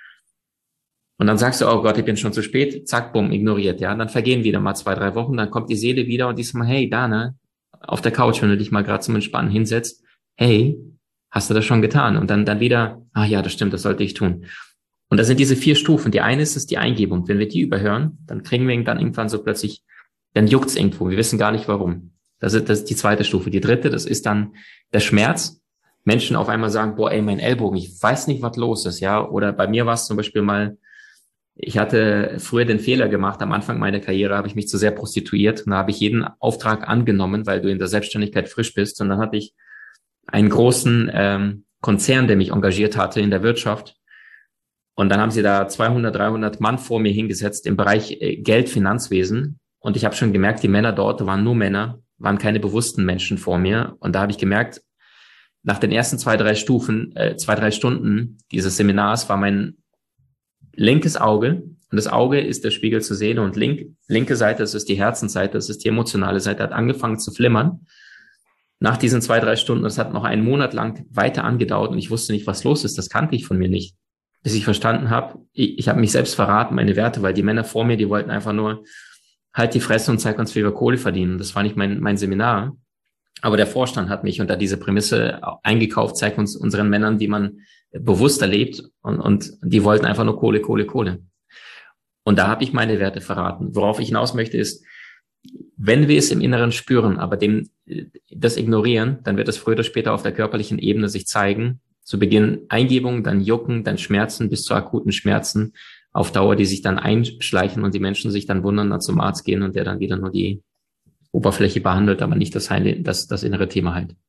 Und dann sagst du, oh Gott, ich bin schon zu spät, zack, bumm, ignoriert, ja. Dann vergehen wieder mal 2, 3 Wochen, dann kommt die Seele wieder und die sagt mal, hey Dana, auf der Couch, wenn du dich mal gerade zum Entspannen hinsetzt, hey, hast du das schon getan? Und dann wieder, ah ja, das stimmt, das sollte ich tun. Und das sind diese 4 Stufen. Die eine ist die Eingebung. Wenn wir die überhören, dann kriegen wir dann irgendwann so plötzlich, dann juckt's irgendwo. Wir wissen gar nicht warum. Das ist die 2. Stufe. Die 3., das ist dann der Schmerz. Menschen auf einmal sagen, boah, ey, mein Ellbogen, ich weiß nicht, was los ist, ja. Oder bei mir war es zum Beispiel mal, ich hatte früher den Fehler gemacht, am Anfang meiner Karriere habe ich mich zu sehr prostituiert, und da habe ich jeden Auftrag angenommen, weil du in der Selbstständigkeit frisch bist. Und dann hatte ich einen großen Konzern, der mich engagiert hatte in der Wirtschaft. Und dann haben sie da 200, 300 Mann vor mir hingesetzt im Bereich Geld, Finanzwesen. Und ich habe schon gemerkt, die Männer dort waren nur Männer, waren keine bewussten Menschen vor mir. Und da habe ich gemerkt, nach den ersten 2, 3 Stunden dieses Seminars war mein linkes Auge, und das Auge ist der Spiegel zur Seele, und linke Seite, das ist die Herzensseite, das ist die emotionale Seite, hat angefangen zu flimmern. Nach diesen 2, 3 Stunden, das hat noch einen Monat lang weiter angedauert, und ich wusste nicht, was los ist. Das kannte ich von mir nicht. Bis ich verstanden habe, ich habe mich selbst verraten, meine Werte, weil die Männer vor mir, die wollten einfach nur, halt die Fresse und zeig uns, wie wir Kohle verdienen. Das war nicht mein Seminar. Aber der Vorstand hat mich unter diese Prämisse eingekauft, zeig uns unseren Männern, wie man bewusster lebt, und die wollten einfach nur Kohle, Kohle, Kohle. Und da habe ich meine Werte verraten. Worauf ich hinaus möchte ist, wenn wir es im Inneren spüren, aber das ignorieren, dann wird es früher oder später auf der körperlichen Ebene sich zeigen. Zu Beginn Eingebung, dann Jucken, dann Schmerzen bis zu akuten Schmerzen auf Dauer, die sich dann einschleichen und die Menschen sich dann wundern, dann zum Arzt gehen und der dann wieder nur die Oberfläche behandelt, aber nicht das innere Thema halt.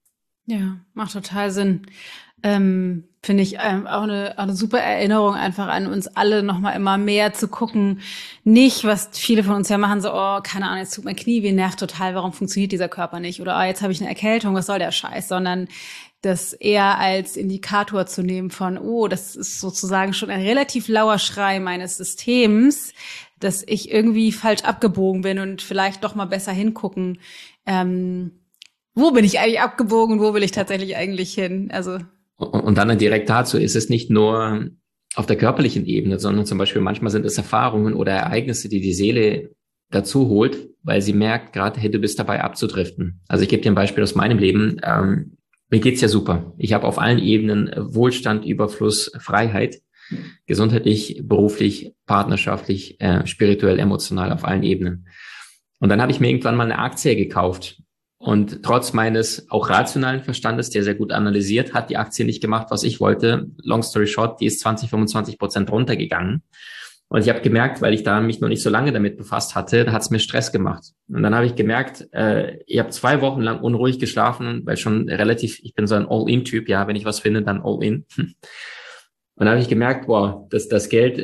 Ja, macht total Sinn. Finde ich auch eine super Erinnerung einfach an uns alle, nochmal immer mehr zu gucken. Nicht, was viele von uns ja machen, so, oh, keine Ahnung, jetzt tut mein Knie weh, nervt total, warum funktioniert dieser Körper nicht? Oder, jetzt habe ich eine Erkältung, was soll der Scheiß? Sondern das eher als Indikator zu nehmen von, oh, das ist sozusagen schon ein relativ lauer Schrei meines Systems, dass ich irgendwie falsch abgebogen bin und vielleicht doch mal besser hingucken. Wo bin ich eigentlich abgebogen? Wo will ich tatsächlich eigentlich hin? Also Und dann direkt dazu ist es nicht nur auf der körperlichen Ebene, sondern zum Beispiel manchmal sind es Erfahrungen oder Ereignisse, die die Seele dazu holt, weil sie merkt gerade, hey, du bist dabei abzudriften. Also ich gebe dir ein Beispiel aus meinem Leben. Mir geht's ja super. Ich habe auf allen Ebenen Wohlstand, Überfluss, Freiheit, gesundheitlich, beruflich, partnerschaftlich, spirituell, emotional, auf allen Ebenen. Und dann habe ich mir irgendwann mal eine Aktie gekauft. Und trotz meines auch rationalen Verstandes, der sehr gut analysiert, hat die Aktie nicht gemacht, was ich wollte. Long story short, die ist 20-25% runtergegangen. Und ich habe gemerkt, weil ich da mich noch nicht so lange damit befasst hatte, da hat es mir Stress gemacht. Und dann habe ich gemerkt, ich habe 2 Wochen lang unruhig geschlafen, weil schon relativ, ich bin so ein All-In-Typ, ja, wenn ich was finde, dann All-In. Und dann habe ich gemerkt, boah, das Geld,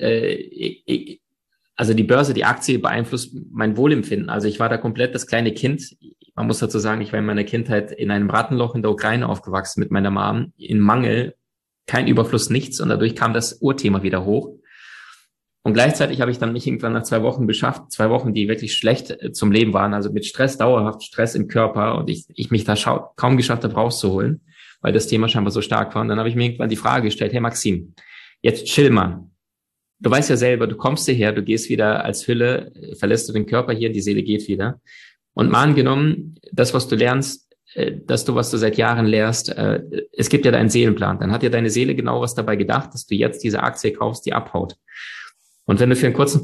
also die Börse, die Aktie beeinflusst mein Wohlempfinden. Also ich war da komplett das kleine Kind. Man muss dazu sagen, ich war in meiner Kindheit in einem Rattenloch in der Ukraine aufgewachsen mit meiner Mom, in Mangel, kein Überfluss, nichts. Und dadurch kam das Urthema wieder hoch. Und gleichzeitig habe ich dann mich irgendwann nach 2 Wochen beschafft, 2 Wochen, die wirklich schlecht zum Leben waren, also mit Stress, dauerhaft Stress im Körper und ich mich da kaum geschafft habe, rauszuholen, weil das Thema scheinbar so stark war. Und dann habe ich mir irgendwann die Frage gestellt, hey Maxim, jetzt chill mal. Du weißt ja selber, du kommst hierher, du gehst wieder als Hülle, verlässt du den Körper hier, die Seele geht wieder. Und mal angenommen, das, was du lernst, was du seit Jahren lehrst, es gibt ja deinen Seelenplan. Dann hat ja deine Seele genau was dabei gedacht, dass du jetzt diese Aktie kaufst, die abhaut. Und wenn du für einen kurzen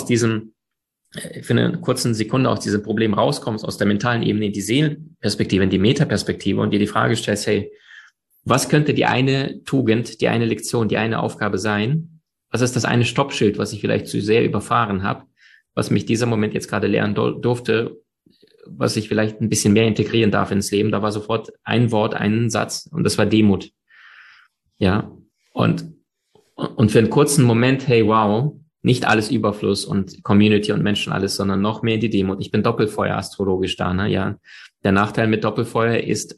für eine kurze Sekunde aus diesem Problem rauskommst, aus der mentalen Ebene in die Seelenperspektive, in die Metaperspektive und dir die Frage stellst, hey, was könnte die eine Tugend, die eine Lektion, die eine Aufgabe sein? Was ist das eine Stoppschild, was ich vielleicht zu sehr überfahren habe, was mich dieser Moment jetzt gerade lernen durfte, was ich vielleicht ein bisschen mehr integrieren darf ins Leben? Da war sofort ein Wort, ein Satz und das war Demut. Ja, und für einen kurzen Moment, hey, wow, nicht alles Überfluss und Community und Menschen alles, sondern noch mehr in die Demut. Ich bin Doppelfeuer astrologisch da, ne? Ja. Der Nachteil mit Doppelfeuer ist,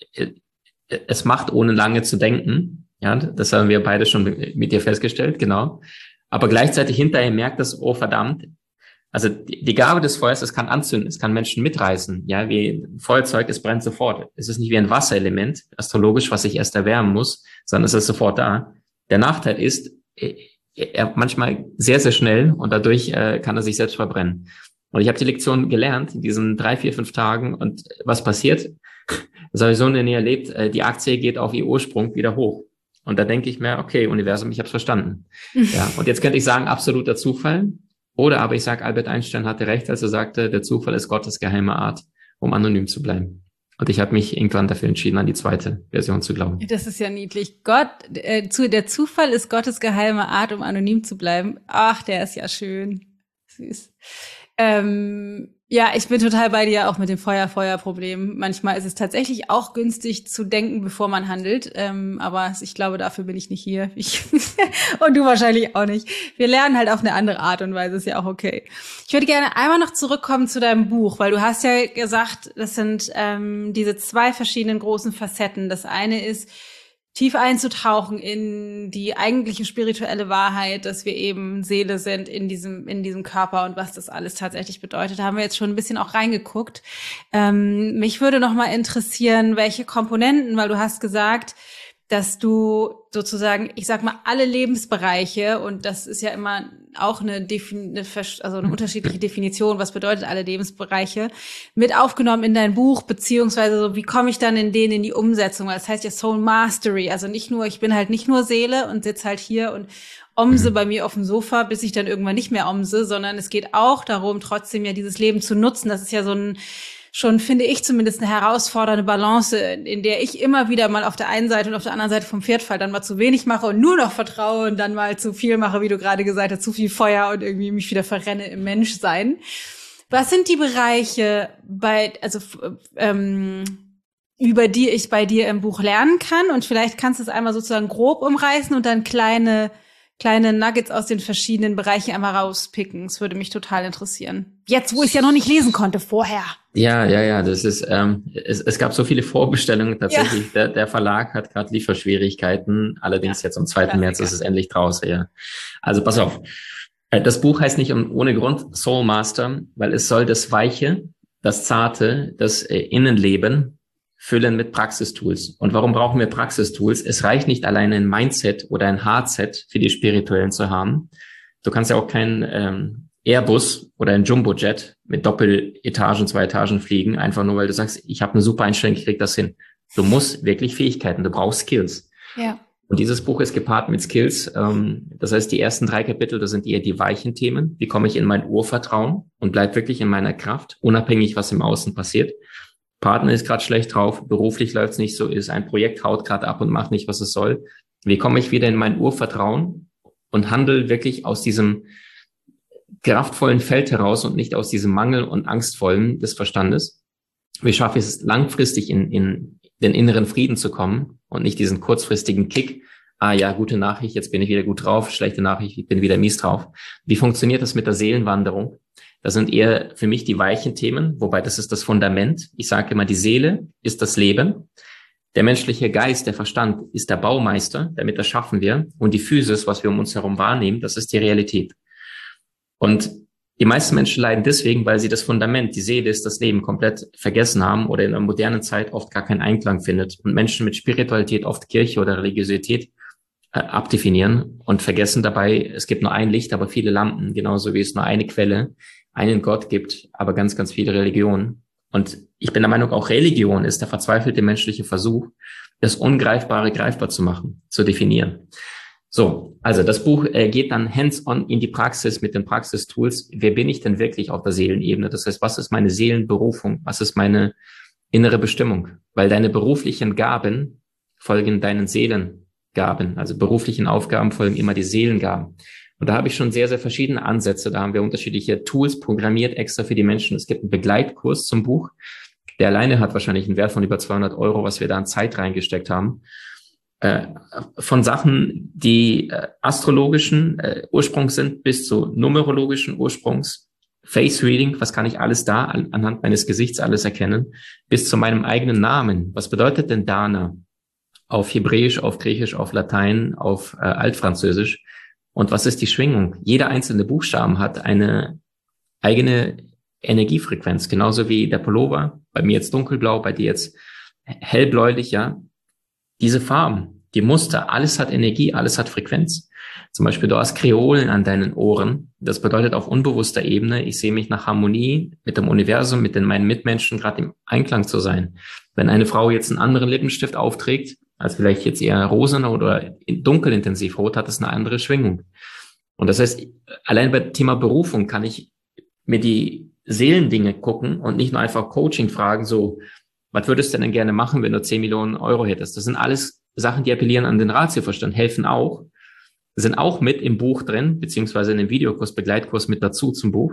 es macht ohne lange zu denken. Ja, das haben wir beide schon mit dir festgestellt, genau. Aber gleichzeitig hinterher merkt das, oh verdammt, also die Gabe des Feuers, es kann anzünden, es kann Menschen mitreißen. Ja, wie ein Feuerzeug, es brennt sofort. Es ist nicht wie ein Wasserelement, astrologisch, was sich erst erwärmen muss, sondern es ist sofort da. Der Nachteil ist, er manchmal sehr, sehr schnell und dadurch kann er sich selbst verbrennen. Und ich habe die Lektion gelernt in diesen 3, 4, 5 Tagen und was passiert? Das habe ich so in der Nähe erlebt, die Aktie geht auf ihr Ursprung wieder hoch. Und da denke ich mir, okay, Universum, ich habe es verstanden. Ja, und jetzt könnte ich sagen, absoluter Zufall. Oder aber ich sage, Albert Einstein hatte recht, als er sagte, der Zufall ist Gottes geheime Art, um anonym zu bleiben. Und ich habe mich irgendwann dafür entschieden, an die zweite Version zu glauben. Das ist ja niedlich. Der Zufall ist Gottes geheime Art, um anonym zu bleiben. Ach, der ist ja schön. Süß. Ja, ich bin total bei dir auch mit dem Feuer-Problem. Manchmal ist es tatsächlich auch günstig zu denken, bevor man handelt. Aber ich glaube, dafür bin ich nicht hier. Und du wahrscheinlich auch nicht. Wir lernen halt auf eine andere Art und Weise, ist ja auch okay. Ich würde gerne einmal noch zurückkommen zu deinem Buch, weil du hast ja gesagt, das sind diese 2 verschiedenen großen Facetten. Das eine ist, tief einzutauchen in die eigentliche spirituelle Wahrheit, dass wir eben Seele sind in diesem Körper und was das alles tatsächlich bedeutet. Da haben wir jetzt schon ein bisschen auch reingeguckt. Mich würde noch mal interessieren, welche Komponenten, weil du hast gesagt, dass du sozusagen, ich sag mal, alle Lebensbereiche, und das ist ja immer auch eine unterschiedliche Definition, was bedeutet alle Lebensbereiche, mit aufgenommen in dein Buch, beziehungsweise so, wie komme ich dann in die Umsetzung? Das heißt ja Soul Mastery, also ich bin halt nicht nur Seele und sitze halt hier und omse bei mir auf dem Sofa, bis ich dann irgendwann nicht mehr omse, sondern es geht auch darum, trotzdem ja dieses Leben zu nutzen. Das ist ja schon, finde ich zumindest, eine herausfordernde Balance, in der ich immer wieder mal auf der einen Seite und auf der anderen Seite vom Pferd falle, dann mal zu wenig mache und nur noch vertraue und dann mal zu viel mache, wie du gerade gesagt hast, zu viel Feuer und irgendwie mich wieder verrenne im Menschsein. Was sind die Bereiche über die ich bei dir im Buch lernen kann. Und vielleicht kannst du es einmal sozusagen grob umreißen und dann kleine Nuggets aus den verschiedenen Bereichen einmal rauspicken. Das würde mich total interessieren. Jetzt, wo ich es ja noch nicht lesen konnte vorher. Ja, das ist, es gab so viele Vorbestellungen tatsächlich. Ja. Der Verlag hat gerade Lieferschwierigkeiten. Allerdings jetzt am 2. März ist es endlich draußen, ja. Also pass auf. Das Buch heißt nicht ohne Grund Soul Master, weil es soll das Weiche, das Zarte, das Innenleben füllen mit Praxistools. Und warum brauchen wir Praxistools? Es reicht nicht alleine ein Mindset oder ein Hardset für die Spirituellen zu haben. Du kannst ja auch kein Airbus oder ein Jumbojet mit Doppeletagen, 2 Etagen fliegen, einfach nur, weil du sagst, ich habe eine super Einstellung, ich krieg das hin. Du musst wirklich Fähigkeiten, du brauchst Skills. Ja. Und dieses Buch ist gepaart mit Skills. Das heißt, die ersten 3 Kapitel, das sind eher die weichen Themen. Wie komme ich in mein Urvertrauen und bleib wirklich in meiner Kraft, unabhängig, was im Außen passiert. Partner ist gerade schlecht drauf, beruflich läuft's nicht so, ist ein Projekt, haut gerade ab und macht nicht, was es soll. Wie komme ich wieder in mein Urvertrauen und handle wirklich aus diesem kraftvollen Feld heraus und nicht aus diesem Mangel und Angstvollen des Verstandes? Wie schaffe ich es langfristig in den inneren Frieden zu kommen und nicht diesen kurzfristigen Kick? Ah ja, gute Nachricht, jetzt bin ich wieder gut drauf, schlechte Nachricht, ich bin wieder mies drauf. Wie funktioniert das mit der Seelenwanderung? Das sind eher für mich die weichen Themen, wobei das ist das Fundament. Ich sage immer, die Seele ist das Leben. Der menschliche Geist, der Verstand ist der Baumeister, damit das schaffen wir. Und die Physis, was wir um uns herum wahrnehmen, das ist die Realität. Und die meisten Menschen leiden deswegen, weil sie das Fundament, die Seele ist das Leben, komplett vergessen haben oder in der modernen Zeit oft gar keinen Einklang findet. Und Menschen mit Spiritualität, oft Kirche oder Religiosität, abdefinieren und vergessen dabei, es gibt nur ein Licht, aber viele Lampen, genauso wie es nur eine Quelle, einen Gott gibt, aber ganz, ganz viele Religionen. Und ich bin der Meinung, auch Religion ist der verzweifelte menschliche Versuch, das Ungreifbare greifbar zu machen, zu definieren. So, also das Buch geht dann hands-on in die Praxis mit den Praxistools. Wer bin ich denn wirklich auf der Seelenebene? Das heißt, was ist meine Seelenberufung? Was ist meine innere Bestimmung? Weil deine beruflichen Gaben folgen deinen Seelengaben. Also beruflichen Aufgaben folgen immer die Seelengaben. Und da habe ich schon sehr, sehr verschiedene Ansätze. Da haben wir unterschiedliche Tools programmiert extra für die Menschen. Es gibt einen Begleitkurs zum Buch. Der alleine hat wahrscheinlich einen Wert von über 200 €, was wir da an Zeit reingesteckt haben. Von Sachen, die astrologischen Ursprungs sind, bis zu numerologischen Ursprungs, Face Reading, was kann ich alles da anhand meines Gesichts alles erkennen, bis zu meinem eigenen Namen. Was bedeutet denn Dana? Auf Hebräisch, auf Griechisch, auf Latein, auf Altfranzösisch. Und was ist die Schwingung? Jeder einzelne Buchstaben hat eine eigene Energiefrequenz, genauso wie der Pullover. Bei mir jetzt dunkelblau, bei dir jetzt hellbläulich, ja. Diese Farben, die Muster, alles hat Energie, alles hat Frequenz. Zum Beispiel, du hast Kreolen an deinen Ohren. Das bedeutet auf unbewusster Ebene, ich sehe mich nach Harmonie mit dem Universum, mit meinen Mitmenschen gerade im Einklang zu sein. Wenn eine Frau jetzt einen anderen Lippenstift aufträgt, als vielleicht jetzt eher rosa oder dunkelintensiv rot, hat es eine andere Schwingung. Und das heißt, allein beim Thema Berufung kann ich mir die Seelendinge gucken und nicht nur einfach Coaching fragen, so, was würdest du denn gerne machen, wenn du 10 Millionen € hättest? Das sind alles Sachen, die appellieren an den Ratioverstand, helfen auch, sind auch mit im Buch drin, beziehungsweise in dem Videokurs, Begleitkurs mit dazu zum Buch.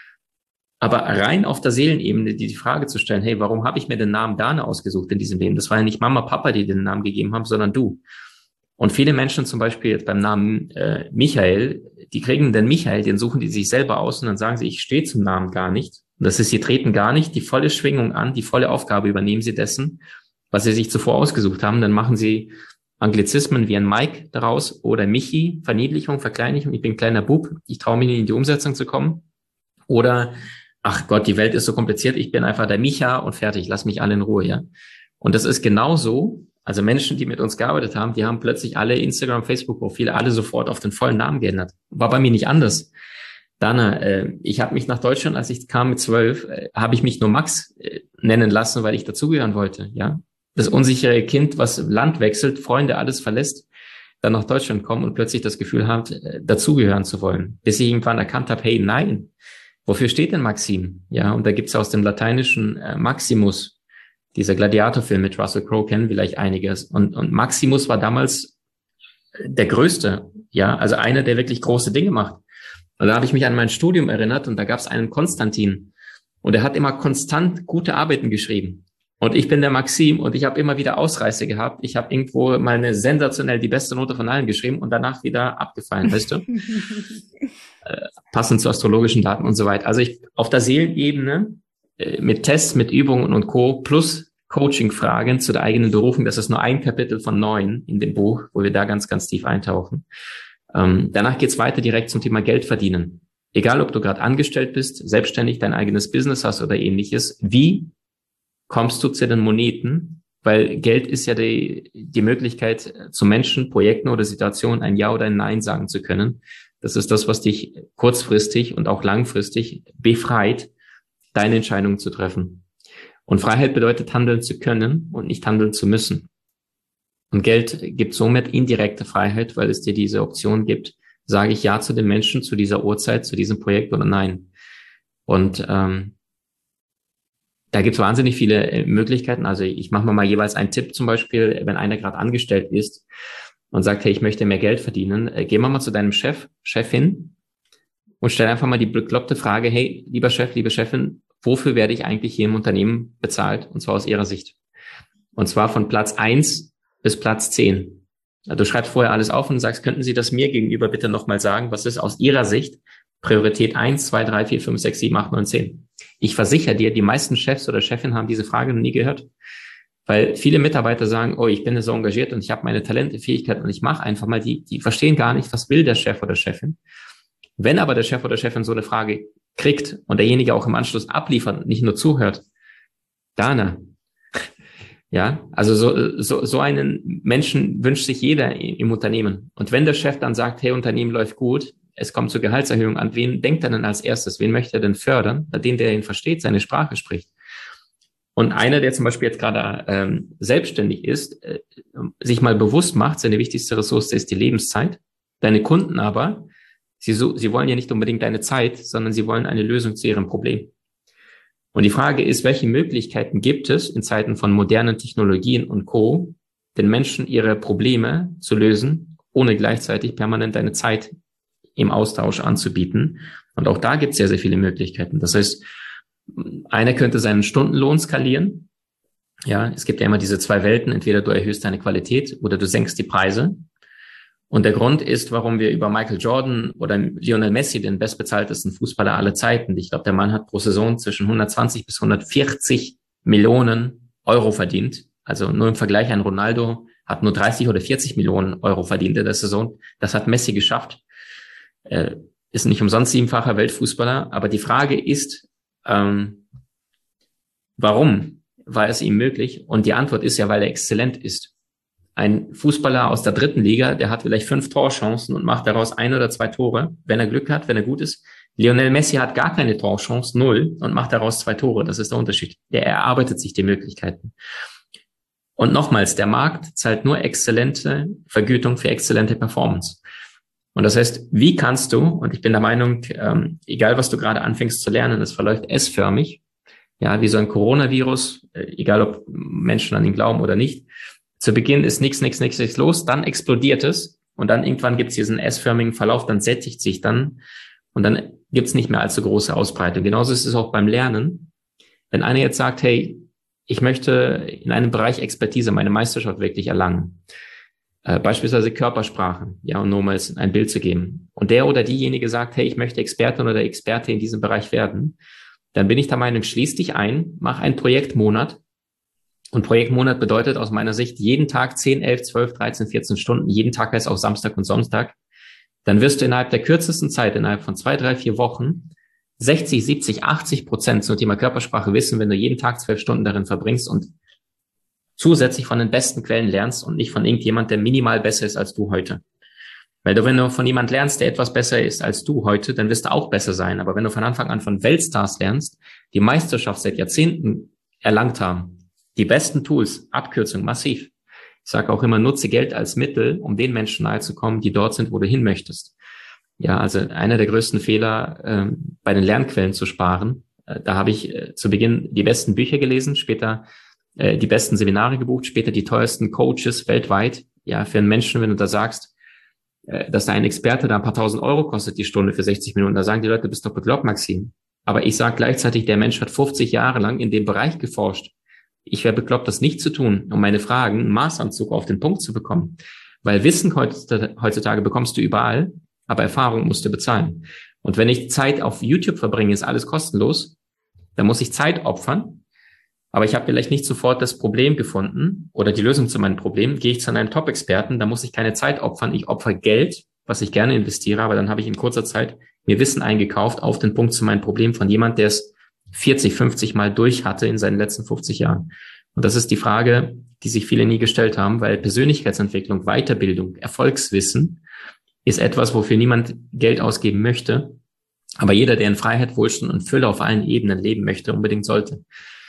Aber rein auf der Seelenebene die Frage zu stellen, hey, warum habe ich mir den Namen Dana ausgesucht in diesem Leben? Das war ja nicht Mama, Papa, die den Namen gegeben haben, sondern du. Und viele Menschen zum Beispiel jetzt beim Namen Michael, die kriegen den Michael, den suchen die sich selber aus und dann sagen sie, ich stehe zum Namen gar nicht. Und das ist, sie treten gar nicht die volle Schwingung an, die volle Aufgabe übernehmen sie dessen, was sie sich zuvor ausgesucht haben. Dann machen sie Anglizismen wie ein Mike daraus oder Michi, Verniedlichung, Verkleinlichung, ich bin ein kleiner Bub, ich traue mich nicht in die Umsetzung zu kommen. Oder ach Gott, die Welt ist so kompliziert, ich bin einfach der Micha und fertig, lass mich alle in Ruhe, ja. Und das ist genauso, also Menschen, die mit uns gearbeitet haben, die haben plötzlich alle Instagram, Facebook-Profile, alle sofort auf den vollen Namen geändert. War bei mir nicht anders. Dana, ich habe mich nach Deutschland, als ich kam mit 12, habe ich mich nur Max nennen lassen, weil ich dazugehören wollte, ja. Das unsichere Kind, was Land wechselt, Freunde, alles verlässt, dann nach Deutschland kommen und plötzlich das Gefühl hat, dazugehören zu wollen. Bis ich irgendwann erkannt habe, hey, nein, wofür steht denn Maxim? Ja, und da gibt's aus dem Lateinischen Maximus, dieser Gladiatorfilm mit Russell Crowe, kennen vielleicht einiges. Und Maximus war damals der Größte, ja, also einer, der wirklich große Dinge macht. Und da habe ich mich an mein Studium erinnert und da gab's einen Konstantin und er hat immer konstant gute Arbeiten geschrieben. Und ich bin der Maxim und ich habe immer wieder Ausreißer gehabt. Ich habe irgendwo mal eine sensationell die beste Note von allen geschrieben und danach wieder abgefallen, weißt du? Passend zu astrologischen Daten und so weiter. Also ich auf der Seelenebene mit Tests, mit Übungen und Co. plus Coaching-Fragen zu der eigenen Berufung. Das ist nur ein Kapitel von 9 in dem Buch, wo wir da ganz, ganz tief eintauchen. Danach geht's weiter direkt zum Thema Geld verdienen. Egal, ob du gerade angestellt bist, selbstständig dein eigenes Business hast oder ähnliches, wie kommst du zu den Moneten? Weil Geld ist ja die Möglichkeit, zu Menschen, Projekten oder Situationen ein Ja oder ein Nein sagen zu können. Das ist das, was dich kurzfristig und auch langfristig befreit, deine Entscheidungen zu treffen. Und Freiheit bedeutet, handeln zu können und nicht handeln zu müssen. Und Geld gibt somit indirekte Freiheit, weil es dir diese Option gibt, sage ich Ja zu den Menschen, zu dieser Uhrzeit, zu diesem Projekt oder nein. Und da gibt es wahnsinnig viele Möglichkeiten. Also ich mache mal jeweils einen Tipp, zum Beispiel, wenn einer gerade angestellt ist und sagt, hey, ich möchte mehr Geld verdienen, geh mal zu deinem Chef, Chefin und stell einfach mal die bekloppte Frage, hey, lieber Chef, liebe Chefin, wofür werde ich eigentlich hier im Unternehmen bezahlt? Und zwar aus Ihrer Sicht. Und zwar von Platz 1 bis Platz 10. Du schreibst vorher alles auf und sagst, könnten Sie das mir gegenüber bitte nochmal sagen, was ist aus Ihrer Sicht Priorität 1, 2, 3, 4, 5, 6, 7, 8, 9, 10? Ich versichere dir, die meisten Chefs oder Chefinnen haben diese Frage noch nie gehört. Weil viele Mitarbeiter sagen, oh, ich bin so engagiert und ich habe meine Talente, Fähigkeiten und ich mache einfach mal, die verstehen gar nicht, was will der Chef oder Chefin. Wenn aber der Chef oder Chefin so eine Frage kriegt und derjenige auch im Anschluss abliefert und nicht nur zuhört, Dana, ja, also so einen Menschen wünscht sich jeder im Unternehmen. Und wenn der Chef dann sagt, hey, Unternehmen läuft gut, es kommt zur Gehaltserhöhung, an wen denkt er denn als erstes? Wen möchte er denn fördern? Den, der ihn versteht, seine Sprache spricht. Und einer, der zum Beispiel jetzt gerade selbstständig ist, sich mal bewusst macht, seine wichtigste Ressource ist die Lebenszeit. Deine Kunden aber, sie wollen ja nicht unbedingt deine Zeit, sondern sie wollen eine Lösung zu ihrem Problem. Und die Frage ist, welche Möglichkeiten gibt es in Zeiten von modernen Technologien und Co., den Menschen ihre Probleme zu lösen, ohne gleichzeitig permanent deine Zeit im Austausch anzubieten. Und auch da gibt es sehr, sehr viele Möglichkeiten. Das heißt, einer könnte seinen Stundenlohn skalieren. Ja, es gibt ja immer diese zwei Welten. Entweder du erhöhst deine Qualität oder du senkst die Preise. Und der Grund ist, warum wir über Michael Jordan oder Lionel Messi, den bestbezahltesten Fußballer aller Zeiten, ich glaube, der Mann hat pro Saison zwischen 120 bis 140 Millionen Euro verdient. Also nur im Vergleich, ein Ronaldo hat nur 30 oder 40 Millionen Euro verdient in der Saison. Das hat Messi geschafft. Ist nicht umsonst 7-facher Weltfußballer. Aber die Frage ist, warum war es ihm möglich? Und die Antwort ist ja, weil er exzellent ist. Ein Fußballer aus der 3. Liga, der hat vielleicht 5 Torchancen und macht daraus 1 oder 2 Tore, wenn er Glück hat, wenn er gut ist. Lionel Messi hat gar keine Torchance, 0, und macht daraus 2 Tore. Das ist der Unterschied. Der erarbeitet sich die Möglichkeiten. Und nochmals, der Markt zahlt nur exzellente Vergütung für exzellente Performance. Und das heißt, wie kannst du, und ich bin der Meinung, egal was du gerade anfängst zu lernen, es verläuft S-förmig, ja, wie so ein Coronavirus, egal ob Menschen an ihn glauben oder nicht. Zu Beginn ist nichts los, dann explodiert es und dann irgendwann gibt es diesen S-förmigen Verlauf, dann sättigt sich dann und dann gibt es nicht mehr allzu große Ausbreitung. Genauso ist es auch beim Lernen. Wenn einer jetzt sagt, hey, ich möchte in einem Bereich Expertise, meine Meisterschaft wirklich erlangen, beispielsweise Körpersprache, ja, und nur mal ein Bild zu geben, und der oder diejenige sagt, hey, ich möchte Expertin oder Experte in diesem Bereich werden, dann bin ich der Meinung, schließ dich ein, mach einen Projektmonat. Und Projektmonat bedeutet aus meiner Sicht jeden Tag 10, 11, 12, 13, 14 Stunden, jeden Tag heißt auch Samstag und Sonntag. Dann wirst du innerhalb der kürzesten Zeit, innerhalb von 2, 3, 4 Wochen, 60, 70, 80% zum Thema Körpersprache wissen, wenn du jeden Tag 12 Stunden darin verbringst und zusätzlich von den besten Quellen lernst und nicht von irgendjemand, der minimal besser ist als du heute. Weil wenn du von jemand lernst, der etwas besser ist als du heute, dann wirst du auch besser sein. Aber wenn du von Anfang an von Weltstars lernst, die Meisterschaft seit Jahrzehnten erlangt haben, die besten Tools, Abkürzung, massiv. Ich sage auch immer, nutze Geld als Mittel, um den Menschen nahe zu kommen, die dort sind, wo du hin möchtest. Ja, also einer der größten Fehler, bei den Lernquellen zu sparen. Da habe ich zu Beginn die besten Bücher gelesen, später die besten Seminare gebucht, später die teuersten Coaches weltweit. Ja, für einen Menschen, wenn du da sagst, dass da ein Experte da ein paar tausend Euro kostet die Stunde für 60 Minuten, da sagen die Leute, du bist doch bekloppt, Maxim. Aber ich sage gleichzeitig, der Mensch hat 50 Jahre lang in dem Bereich geforscht. ich wäre bekloppt, das nicht zu tun, um meine Fragen im Maßanzug auf den Punkt zu bekommen. Weil Wissen heutzutage bekommst du überall, aber Erfahrung musst du bezahlen. Und wenn ich Zeit auf YouTube verbringe, ist alles kostenlos. Dann muss ich Zeit opfern. Aber ich habe vielleicht nicht sofort das Problem gefunden oder die Lösung zu meinem Problem. Gehe ich zu einem Top-Experten, dann muss ich keine Zeit opfern. Ich opfere Geld, was ich gerne investiere, aber dann habe ich in kurzer Zeit mir Wissen eingekauft auf den Punkt zu meinem Problem von jemand, der es 40, 50 Mal durch hatte in seinen letzten 50 Jahren. Und das ist die Frage, die sich viele nie gestellt haben, weil Persönlichkeitsentwicklung, Weiterbildung, Erfolgswissen ist etwas, wofür niemand Geld ausgeben möchte. Aber jeder, der in Freiheit, Wohlstand und Fülle auf allen Ebenen leben möchte, unbedingt sollte.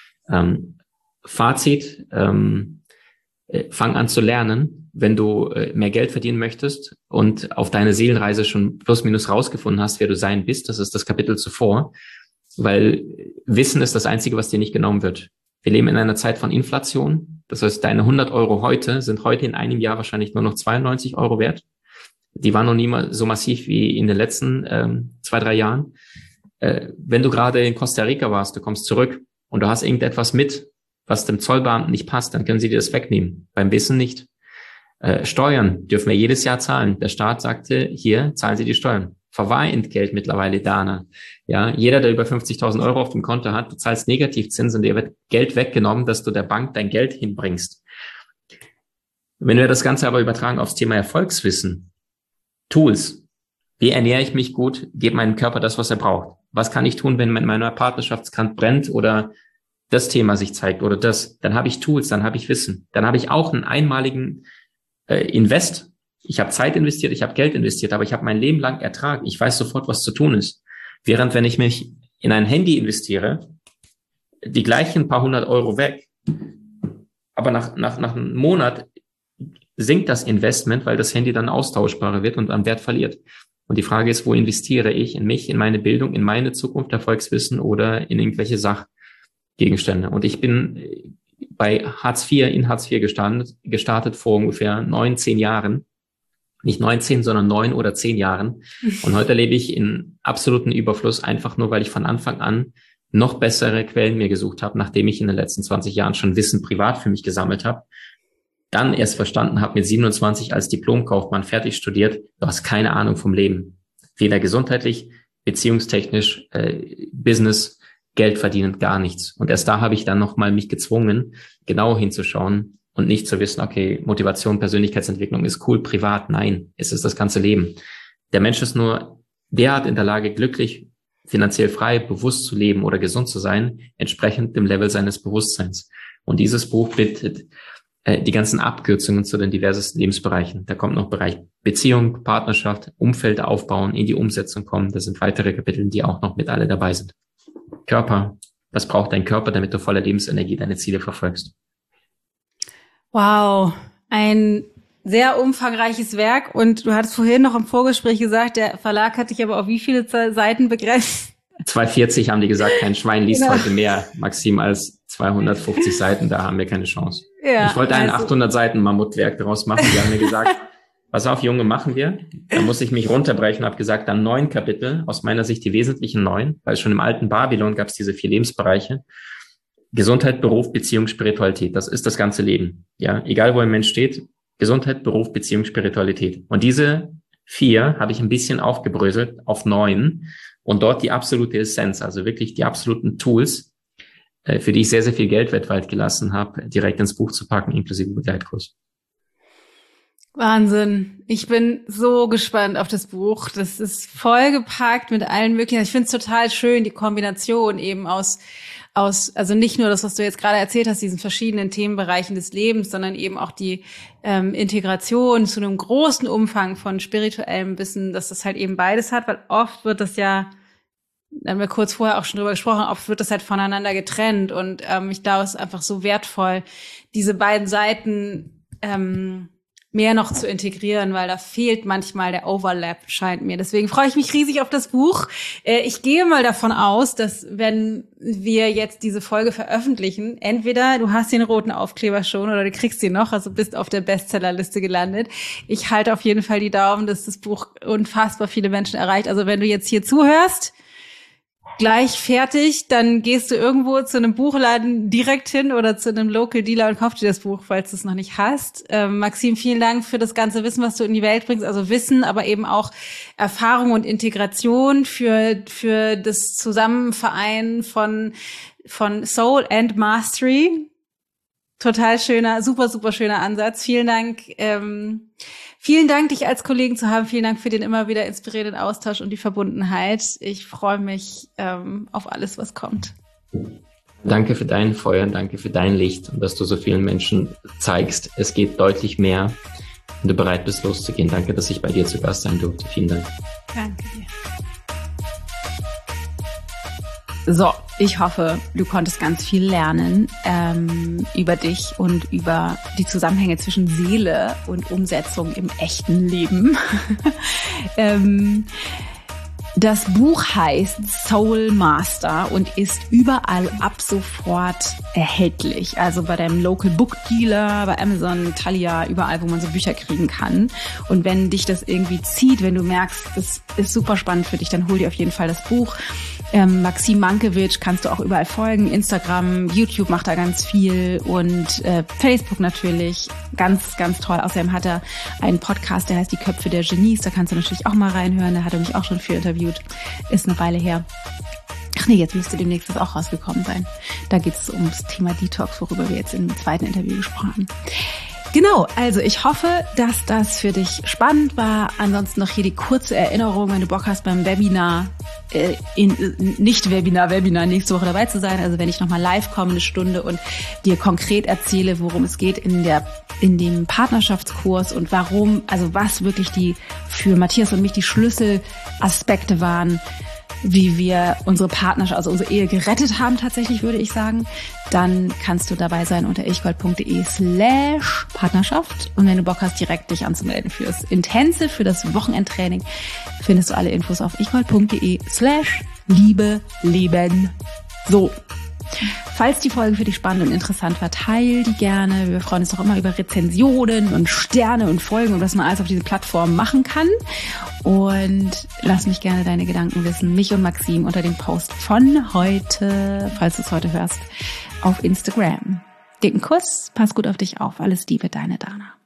Fazit, fang an zu lernen, wenn du mehr Geld verdienen möchtest und auf deine Seelenreise schon plus minus rausgefunden hast, wer du sein bist. Das ist das Kapitel zuvor, weil Wissen ist das Einzige, was dir nicht genommen wird. Wir leben in einer Zeit von Inflation. Das heißt, deine 100 Euro heute sind heute in einem Jahr wahrscheinlich nur noch 92 Euro wert. Die waren noch nie mal so massiv wie in den letzten 2-3 Jahren. Wenn du gerade in Costa Rica warst, du kommst zurück und du hast irgendetwas mit, was dem Zollbeamten nicht passt, dann können sie dir das wegnehmen. Beim Wissen nicht. Steuern dürfen wir jedes Jahr zahlen. Der Staat sagte, hier zahlen Sie die Steuern. Verwahrentgelt mittlerweile, Dana. Ja, jeder, der über 50.000 Euro auf dem Konto hat, du zahlst Negativzinsen und dir wird Geld weggenommen, dass du der Bank dein Geld hinbringst. Wenn wir das Ganze aber übertragen aufs Thema Erfolgswissen, Tools. Wie ernähre ich mich gut? Gebe meinem Körper das, was er braucht. Was kann ich tun, wenn meiner Partnerschaftskant brennt oder das Thema sich zeigt oder das? Dann habe ich Tools, dann habe ich Wissen. Dann habe ich auch einen einmaligen Invest. Ich habe Zeit investiert, ich habe Geld investiert, aber ich habe mein Leben lang Ertrag. Ich weiß sofort, was zu tun ist. Während wenn ich mich in ein Handy investiere, die gleichen paar 100 Euro weg, aber nach einem Monat sinkt das Investment, weil das Handy dann austauschbarer wird und an Wert verliert. Und die Frage ist, wo investiere ich? In mich, in meine Bildung, in meine Zukunft, Erfolgswissen oder in irgendwelche Sachgegenstände? Und ich bin bei Hartz IV gestartet vor ungefähr 9-10 Jahren. Nicht 19, sondern 9 oder 10 Jahren. Und heute lebe ich in absoluten Überfluss, einfach nur, weil ich von Anfang an noch bessere Quellen mir gesucht habe, nachdem ich in den letzten 20 Jahren schon Wissen privat für mich gesammelt habe. Dann erst verstanden habe, mit 27 als Diplomkaufmann fertig studiert, du hast keine Ahnung vom Leben. Weder gesundheitlich, beziehungstechnisch, Business, Geld verdienen, gar nichts. Und erst da habe ich dann nochmal mich gezwungen, genau hinzuschauen und nicht zu wissen, okay, Motivation, Persönlichkeitsentwicklung ist cool, privat. Nein, es ist das ganze Leben. Der Mensch ist nur derart in der Lage, glücklich, finanziell frei, bewusst zu leben oder gesund zu sein, entsprechend dem Level seines Bewusstseins. Und dieses Buch bittet die ganzen Abkürzungen zu den diversesten Lebensbereichen. Da kommt noch Bereich Beziehung, Partnerschaft, Umfeld aufbauen, in die Umsetzung kommen. Das sind weitere Kapitel, die auch noch mit alle dabei sind. Körper. Was braucht dein Körper, damit du voller Lebensenergie deine Ziele verfolgst? Wow. Ein sehr umfangreiches Werk. Und du hattest vorhin noch im Vorgespräch gesagt, der Verlag hat dich aber auf wie viele Seiten begrenzt? 240 haben die gesagt, kein Schwein liest heute mehr, Maxim, als 250 Seiten, da haben wir keine Chance. Ja, ich wollte ein 800 Seiten Mammutwerk daraus machen, die haben mir gesagt, pass auf, Junge, machen wir. Da muss ich mich runterbrechen, habe gesagt, dann 9 Kapitel, aus meiner Sicht die wesentlichen 9, weil schon im alten Babylon gab es diese 4 Lebensbereiche. Gesundheit, Beruf, Beziehung, Spiritualität, das ist das ganze Leben. Ja, egal wo ein Mensch steht, Gesundheit, Beruf, Beziehung, Spiritualität. Und diese 4 habe ich ein bisschen aufgebröselt auf 9 und dort die absolute Essenz, also wirklich die absoluten Tools, für die ich sehr, sehr viel Geld weltweit gelassen habe, direkt ins Buch zu packen, inklusive Begleitkurs. Wahnsinn. Ich bin so gespannt auf das Buch. Das ist vollgepackt mit allen möglichen. Ich finde es total schön, die Kombination eben aus, also nicht nur das, was du jetzt gerade erzählt hast, diesen verschiedenen Themenbereichen des Lebens, sondern eben auch die Integration zu einem großen Umfang von spirituellem Wissen, dass das halt eben beides hat, weil oft wird das ja, da haben wir kurz vorher auch schon drüber gesprochen, oft wird das halt voneinander getrennt und ich glaube, es ist einfach so wertvoll, diese beiden Seiten mehr noch zu integrieren, weil da fehlt manchmal der Overlap, scheint mir. Deswegen freue ich mich riesig auf das Buch. Ich gehe mal davon aus, dass wenn wir jetzt diese Folge veröffentlichen, entweder du hast den roten Aufkleber schon oder du kriegst ihn noch, also bist auf der Bestsellerliste gelandet. Ich halte auf jeden Fall die Daumen, dass das Buch unfassbar viele Menschen erreicht. Also wenn du jetzt hier zuhörst, gleich fertig, dann gehst du irgendwo zu einem Buchladen direkt hin oder zu einem Local Dealer und kaufst dir das Buch, falls du es noch nicht hast. Maxim, vielen Dank für das ganze Wissen, was du in die Welt bringst. Also Wissen, aber eben auch Erfahrung und Integration für das Zusammenvereinen von Soul and Mastery. Total schöner, super, super schöner Ansatz. Vielen Dank. Vielen Dank, dich als Kollegen zu haben. Vielen Dank für den immer wieder inspirierenden Austausch und die Verbundenheit. Ich freue mich auf alles, was kommt. Danke für dein Feuer, danke für dein Licht und dass du so vielen Menschen zeigst, es geht deutlich mehr, wenn du bereit bist, loszugehen. Danke, dass ich bei dir zu Gast sein durfte. Vielen Dank. Danke dir. So, ich hoffe, du konntest ganz viel lernen über dich und über die Zusammenhänge zwischen Seele und Umsetzung im echten Leben. Das Buch heißt Soul Master und ist überall ab sofort erhältlich. Also bei deinem Local Book Dealer, bei Amazon, Thalia, überall, wo man so Bücher kriegen kann. Und wenn dich das irgendwie zieht, wenn du merkst, das ist super spannend für dich, dann hol dir auf jeden Fall das Buch. Maxim Mankiewicz kannst du auch überall folgen. Instagram, YouTube macht da ganz viel und Facebook natürlich. Ganz, ganz toll. Außerdem hat er einen Podcast, der heißt Die Köpfe der Genies. Da kannst du natürlich auch mal reinhören. Da hat er mich auch schon viel interviewt. Ist eine Weile her. Ach nee, jetzt müsste demnächst das auch rausgekommen sein. Da geht es ums Thema Detox, worüber wir jetzt im zweiten Interview gesprochen haben. Genau, also ich hoffe, dass das für dich spannend war. Ansonsten noch hier die kurze Erinnerung, wenn du Bock hast, beim Webinar, Webinar nächste Woche dabei zu sein. Also wenn ich nochmal live komme, eine Stunde und dir konkret erzähle, worum es geht in dem Partnerschaftskurs und warum, also was wirklich für Matthias und mich die Schlüsselaspekte waren, wie wir unsere Partnerschaft, also unsere Ehe gerettet haben tatsächlich, würde ich sagen, dann kannst du dabei sein unter ichgold.de/Partnerschaft. Und wenn du Bock hast, direkt dich anzumelden fürs Intensive, für das Wochenendtraining, findest du alle Infos auf ichgold.de/Liebe-Leben. So. Falls die Folge für dich spannend und interessant war, teil die gerne. Wir freuen uns auch immer über Rezensionen und Sterne und Folgen und was man alles auf diese Plattform machen kann. Und lass mich gerne deine Gedanken wissen, mich und Maxim unter dem Post von heute, falls du es heute hörst, auf Instagram. Dicken Kuss, pass gut auf dich auf. Alles Liebe, deine Dana.